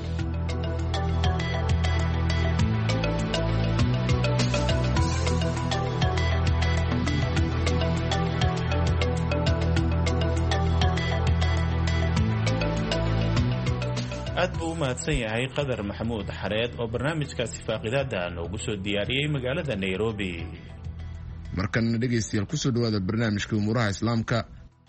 aad buu u mahadsan yahay Qadar Maxamuud Xareed oo barnaamijkaasi faaqidaada noogu soo diyaariyay magaalada Nairobi. markan dhegeystayaal ku soo dhawaada barnaamijka umuuraha islaamka.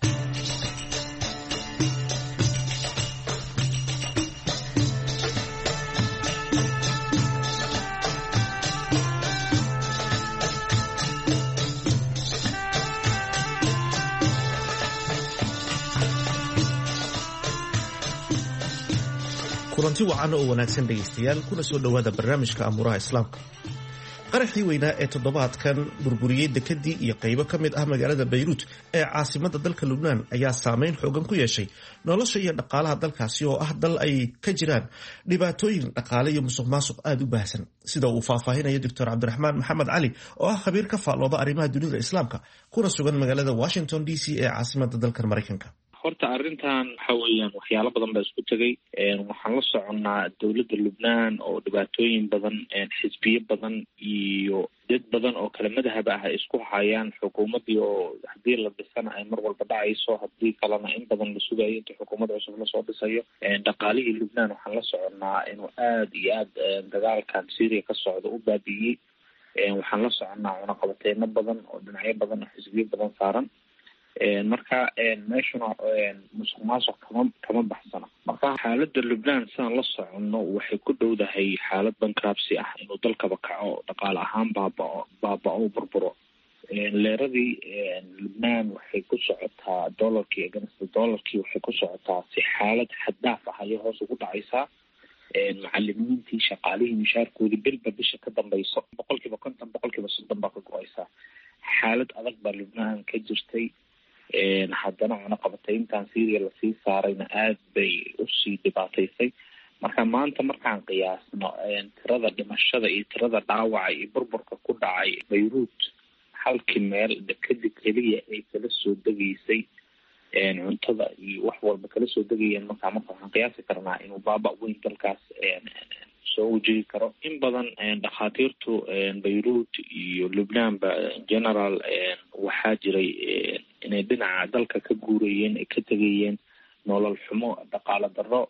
kulanti wacan oo wanaagsan dhegeystayaal kuna soo dhawaada barnaamijka amuuraha islaamka. qaraxii weynaa ee toddobaadkan burburiyey dekadii iyo qaybo ka mid ah magaalada Beirut ee caasimadda dalka Lubnaan ayaa saameyn xoogan ku yeeshay nolosha iyo dhaqaalaha dalkaasi oo ah dal ay ka jiraan dhibaatooyin dhaqaale iyo musuqmaasuq aad u baahsan sida uu faahfaahinayo Doctor Cabdiraxmaan Maxamed Cali oo ah khabiir ka faallooda arrimaha dunida islaamka kuna sugan magaalada Washington D C ee caasimadda dalka Mareykanka. horta arrintan waxa weeyaan waxyaalo badan baa isku tegay waxaan la soconnaa dowladda Lubnaan oo dhibaatooyin badan xisbiyo badan iyo dad badan oo kala madahab ah ay isku hayaan xukuumadii oo haddii la dhisana ay mar walba dhacayso haddii kalena in badan la sugayo inta xukuumad cusub lasoo dhisayo dhaqaalihii Lubnaan waxaan la soconnaa inuu aad iyo aad dagaalkan Syria ka socdo u baabi'iyey waxaan la soconnaa cunaqabateeno badan oo dhinacyo badan oo xisbiyo badan saaran marka meeshuna musuq maasuq kama kama baxsana marka xaaladda Lubnaan sidaan la soconno waxay ku dhowdahay xaalad bankruptcy ah inuu dalkaba kaco dhaqaale ahaan baabao baabao burburo leeradii Lubnaan waxay ku socotaa dollarkii against dollarkii waxay ku socotaa si xaalad xad dhaaf ah ayay hoos ugu dhacaysaa macallimiintii shaqaalihii mushaarkoodii bilba bisha ka dambayso boqolkiiba konton boqolkiiba soddon baa ka go-aysaa xaalad adag baa Lubnaan ka jirtay haddana cunaqabatayntan Syria lasii saarayna aad bay usii dhibaataysay marka maanta markaan qiyaasno tirada dhimashada iyo tirada dhaawaca iyo burburka ku dhacay Beirut halkii meel dekadib keliya ay kala soo degaysay cuntada iyo wax walba kala soo degayeen markaa marka waxaan qiyaasi karnaa inuu baaba weyn dalkaas soo wajihi karo in badan dhakhaatiirtu Beirut iyo Lubnaanba general waxaa jiray inay dhinaca dalka ka guurayeen ay ka tegayeen nolol xumo dhaqaale darro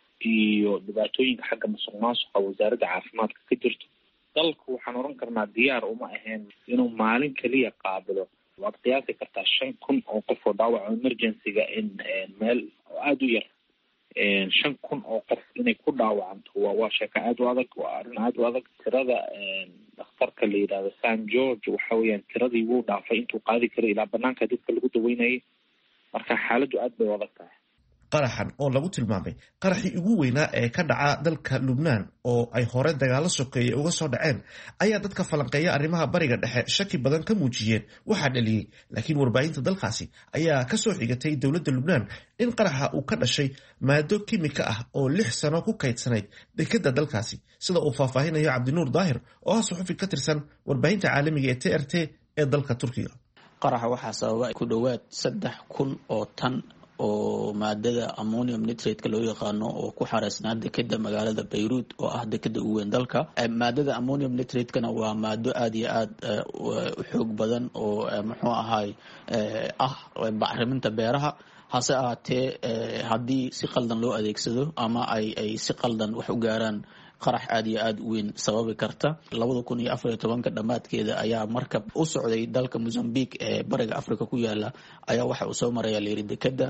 iyo dhibaatooyinka xagga musuqmaasuqa wasaaradda caafimaadka ka jirto dalku waxaan oran karnaa diyaar uma ahayn inuu maalin kaliya qaabilo waad qiyaasi kartaa shan kun oo qof oo dhaawaca emergency-ga in meel aada u yar shan kun oo qof inay ku dhaawacanto waa waa sheeko aada u adag waa arrin aada u adag tirada dhakhtarka la yidhaahdo San George waxa weeyaan tiradii wuu dhaafay intuu qaadi karay ilaa banaanka dadka lagu daweynayay marka xaaladdu aad bay u adag tahay qaraxan oo lagu tilmaamay qaraxii ugu weynaa ee ka dhaca dalka Lubnaan oo ay hore dagaalo sokeeye uga soo dhaceen ayaa dadka falanqeeya arrimaha bariga dhexe shaki badan ka muujiyeen waxaa dhaliyey laakiin warbaahinta dalkaasi ayaa ka soo xigatay dowladda Lubnaan in qaraxa uu ka dhashay maado kimika ah oo lix sano ku kaydsanayd dekedda dalkaasi sida uu faahfaahinayo Cabdinuur Daahir oo ah suxufi ka tirsan warbaahinta caalamiga ee T R T ee dalka Turkiga. qaraxa waxaa sababa ku dhowaad saddex kun oo tan oo maadada ammonium nitrate loo yaqaano oo ku xareysnaa dekedda magaalada Beirut oo ah dekedda ugu weyn dalka. maadada ammonium nitrate-kana waa maado aad iyo aad u xoog badan oo muxuu ahaay ah bacriminta beeraha hase ahaatee haddii si qaldan loo adeegsado ama ay ay si qaldan wax u gaaraan qarax aad iyo aad u weyn sababi karta. labada kun iyo afar iyo tobanka dhamaadkeeda ayaa markab u socday dalka Mozambique ee bariga Afrika ku yaala ayaa waxa uu soo maraya leeri dekedda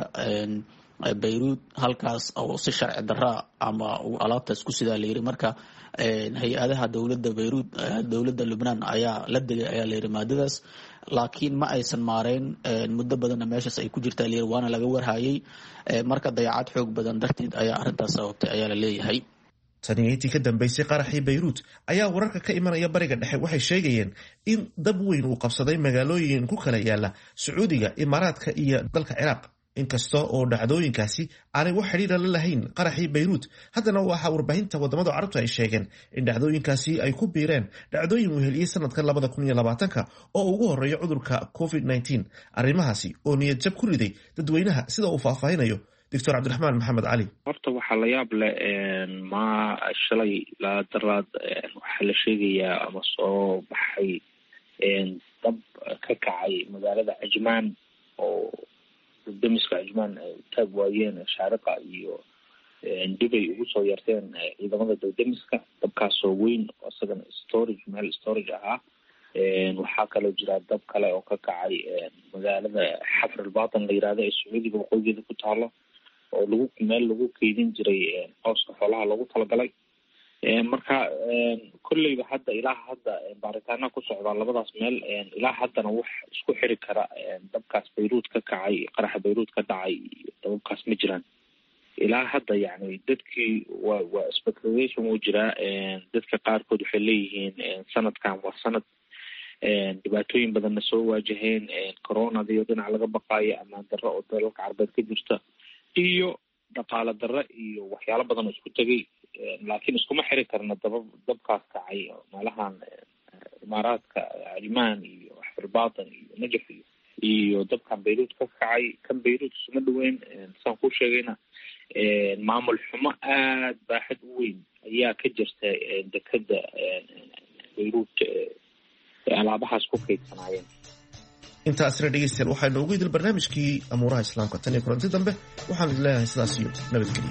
Beirut halkaas oo si sharci darra ama uu alaabtaas ku sidaa leeri marka hay-adaha dowladda Beirut dowladda Lubnaan ayaa la degay ayaa leeri maadadaas laakiin ma aysan maareen muddo badanna meeshaas ay ku jirtaa leeri waana laga warhayay marka dayacad xoog badan darteed ayaa arrintaas sababtay ayaa la leeyahay. taniyeetii ka dambeysay qaraxii Beirut ayaa wararka ka imanaya bariga dhexe waxay sheegayeen in dab weyn uu qabsaday magaalooyin ku kala yaala Sacuudiga, Imaaraadka iyo dalka Ciraaq. inkasta oo dhacdooyinkaasi aanay wax xiriir la lahayn qaraxii Beirut haddana waxa warbaahinta wadamada Carabta ay sheegeen in dhacdooyinkaasi ay ku biireen dhacdooyin weheliyay sanadka labada kun iyo labaatanka oo ugu horeeyo cudurka covid nineteen arrimahaasi oo niyad jab ku riday dadweynaha sida uu faahfaahinayo Doctor Cabdiraxmaan Maxamed Cali. horta waxaa la yaab leh ma shalay la daraad waxaa la sheegayaa ama soo baxay dab ka kacay magaalada Ajmaan oo damiska Ajmaan ay taag waayeen shaariqa iyo dibay ugu soo yarteen ciidamada damiska dabkaasoo weyn oo isagana storage meel storage ahaa. waxaa kaloo jira dab kale oo ka kacay magaalada Xafr al-Baatan la yiraahdo ee Sacuudiga waqooyigeeda ku taalo oo lagu meel lagu keydin jiray cawska xoolaha lagu talagalay. marka kulleyba hadda ilaa hadda baaritaana ku socda labadaas meel ilaa haddana wax isku xiri kara dabkaas Beirut ka kacay qaraxa Beirut ka dhacay dabkaas ma jiraan ilaa hadda. yani dadkii waa waa speculation uu jira dadka qaarkood waxay leeyihiin sanadkan waa sanad dhibaatooyin badanna soo waajaheen coronada iyo dhinac laga baqaayo amaan darro oo dalalka Carabeed ka jirta iyo dhaqaale darro iyo waxyaalo badan oo isku tegay laakiin iskuma xiri karna daba dabkaas kacay meelahan Imaaraadka, Ajmaan iyo Xafr al-Baatan iyo Najaf iyo dabkan Beirut ka kacay kan Beirut isuma dhaweyn saan ku sheegayna maamul xumo aad baaxad u weyn ayaa ka jirta dekedda Beirut alaabahaas ku kaydsanaayeen. intaasna dhegeystayaal waxaa inoogu idil barnaamijkii amuuraha islaamka tan iyo kulanti dambe waxaan idin leeyahay sidaas iyo nabadgelyo.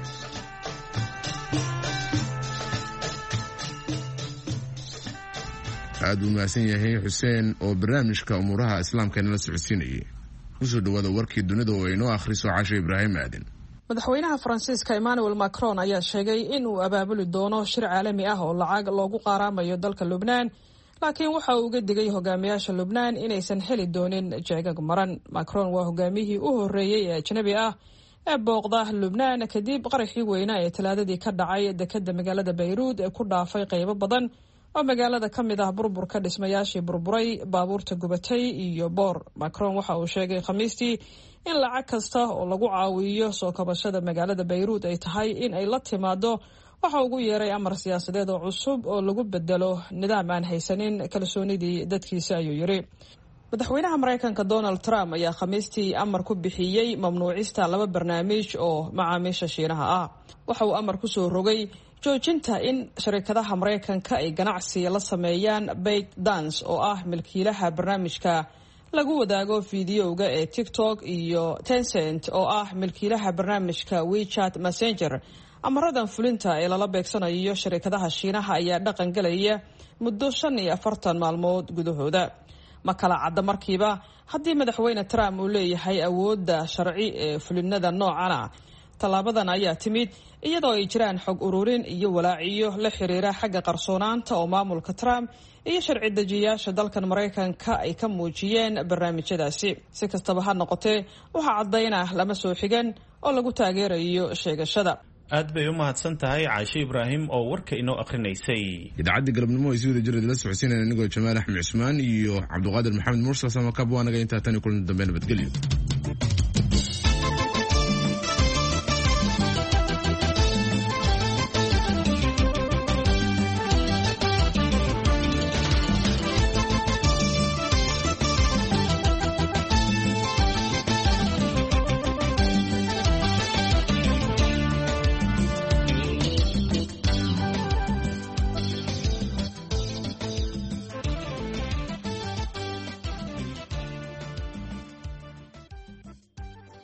aad u mahadsan yahay xuseen oo barnaamijka umuuraha islaamka nala socodsiinayay. kusoo dhawaada warkii dunida oo inoo akhriso Casho Ibraahim Aadan. madaxweynaha Faransiiska Emmanuel Macron ayaa sheegay in uu abaabuli doono shir caalami ah oo lacag loogu qaaraamayo dalka Lubnaan laakiin waxa uu uga digay hogaamiyaasha Lubnaan inaysan heli doonin jeegag maran. Macron waa hogaamiyihii u horeeyay ee ajnabi ah ee booqda Lubnaan kadib qaraxii weynaa ee talaadadii ka dhacay dekedda magaalada Beirut ee ku dhaafay qaybo badan oo magaalada ka mid ah burburka dhismayaashii burburay, baabuurta gubatay iyo boor. Macron waxa uu sheegay Khamiistii in lacag kasta oo lagu caawiyo soo kabashada magaalada Beirut ay tahay in ay la timaado waxa ugu yeeray amar siyaasadeed oo cusub oo lagu bedelo nidaam aan haysanin kalsoonidii dadkiisa ayuu yiri. madaxweynaha Mareykanka Donald Trump ayaa Khamiistii amar ku bixiyay mamnuucista laba barnaamij oo macaamiisha Shiinaha ah. waxa uu amar ku soo rogay joojinta in shirkadaha Mareykanka ay ganacsi la sameeyaan ByteDance oo ah milkiilaha barnaamijka lagu wadaago fiidiyowga ee TikTok iyo Tencent oo ah milkiilaha barnaamijka WeChat Messenger. amaradan fulinta ee lala beegsanayo shirkadaha Shiinaha ayaa dhaqan galaya muddo shan iyo afartan maalmood gudahooda. ma kala cadda markiiba haddii madaxweyne Trump uu leeyahay awoodda sharci ee fulinada noocana. tallaabadan ayaa timid iyadoo ay jiraan xog ururin iyo walaaciyo la xiriira xagga qarsoonaanta oo maamulka Trump iyo sharci dejiyaasha dalkan Mareykanka ay ka muujiyeen barnaamijyadaasi. Si kastaba ha noqotee, waxaa caddayn ah lama soo xigan oo lagu taageerayo sheegashada. aad bay u mahadsan tahay Caashe Ibraahim oo warka inoo akrinaysay. idaacadda galabnimo ay soo wada la socodsiinayaan anigoo Jamaal Axmed Cusmaan iyo Cabduqaadir Maxamed Mursal Samakab waanaga inta tan kulan dambe nabadgelyo.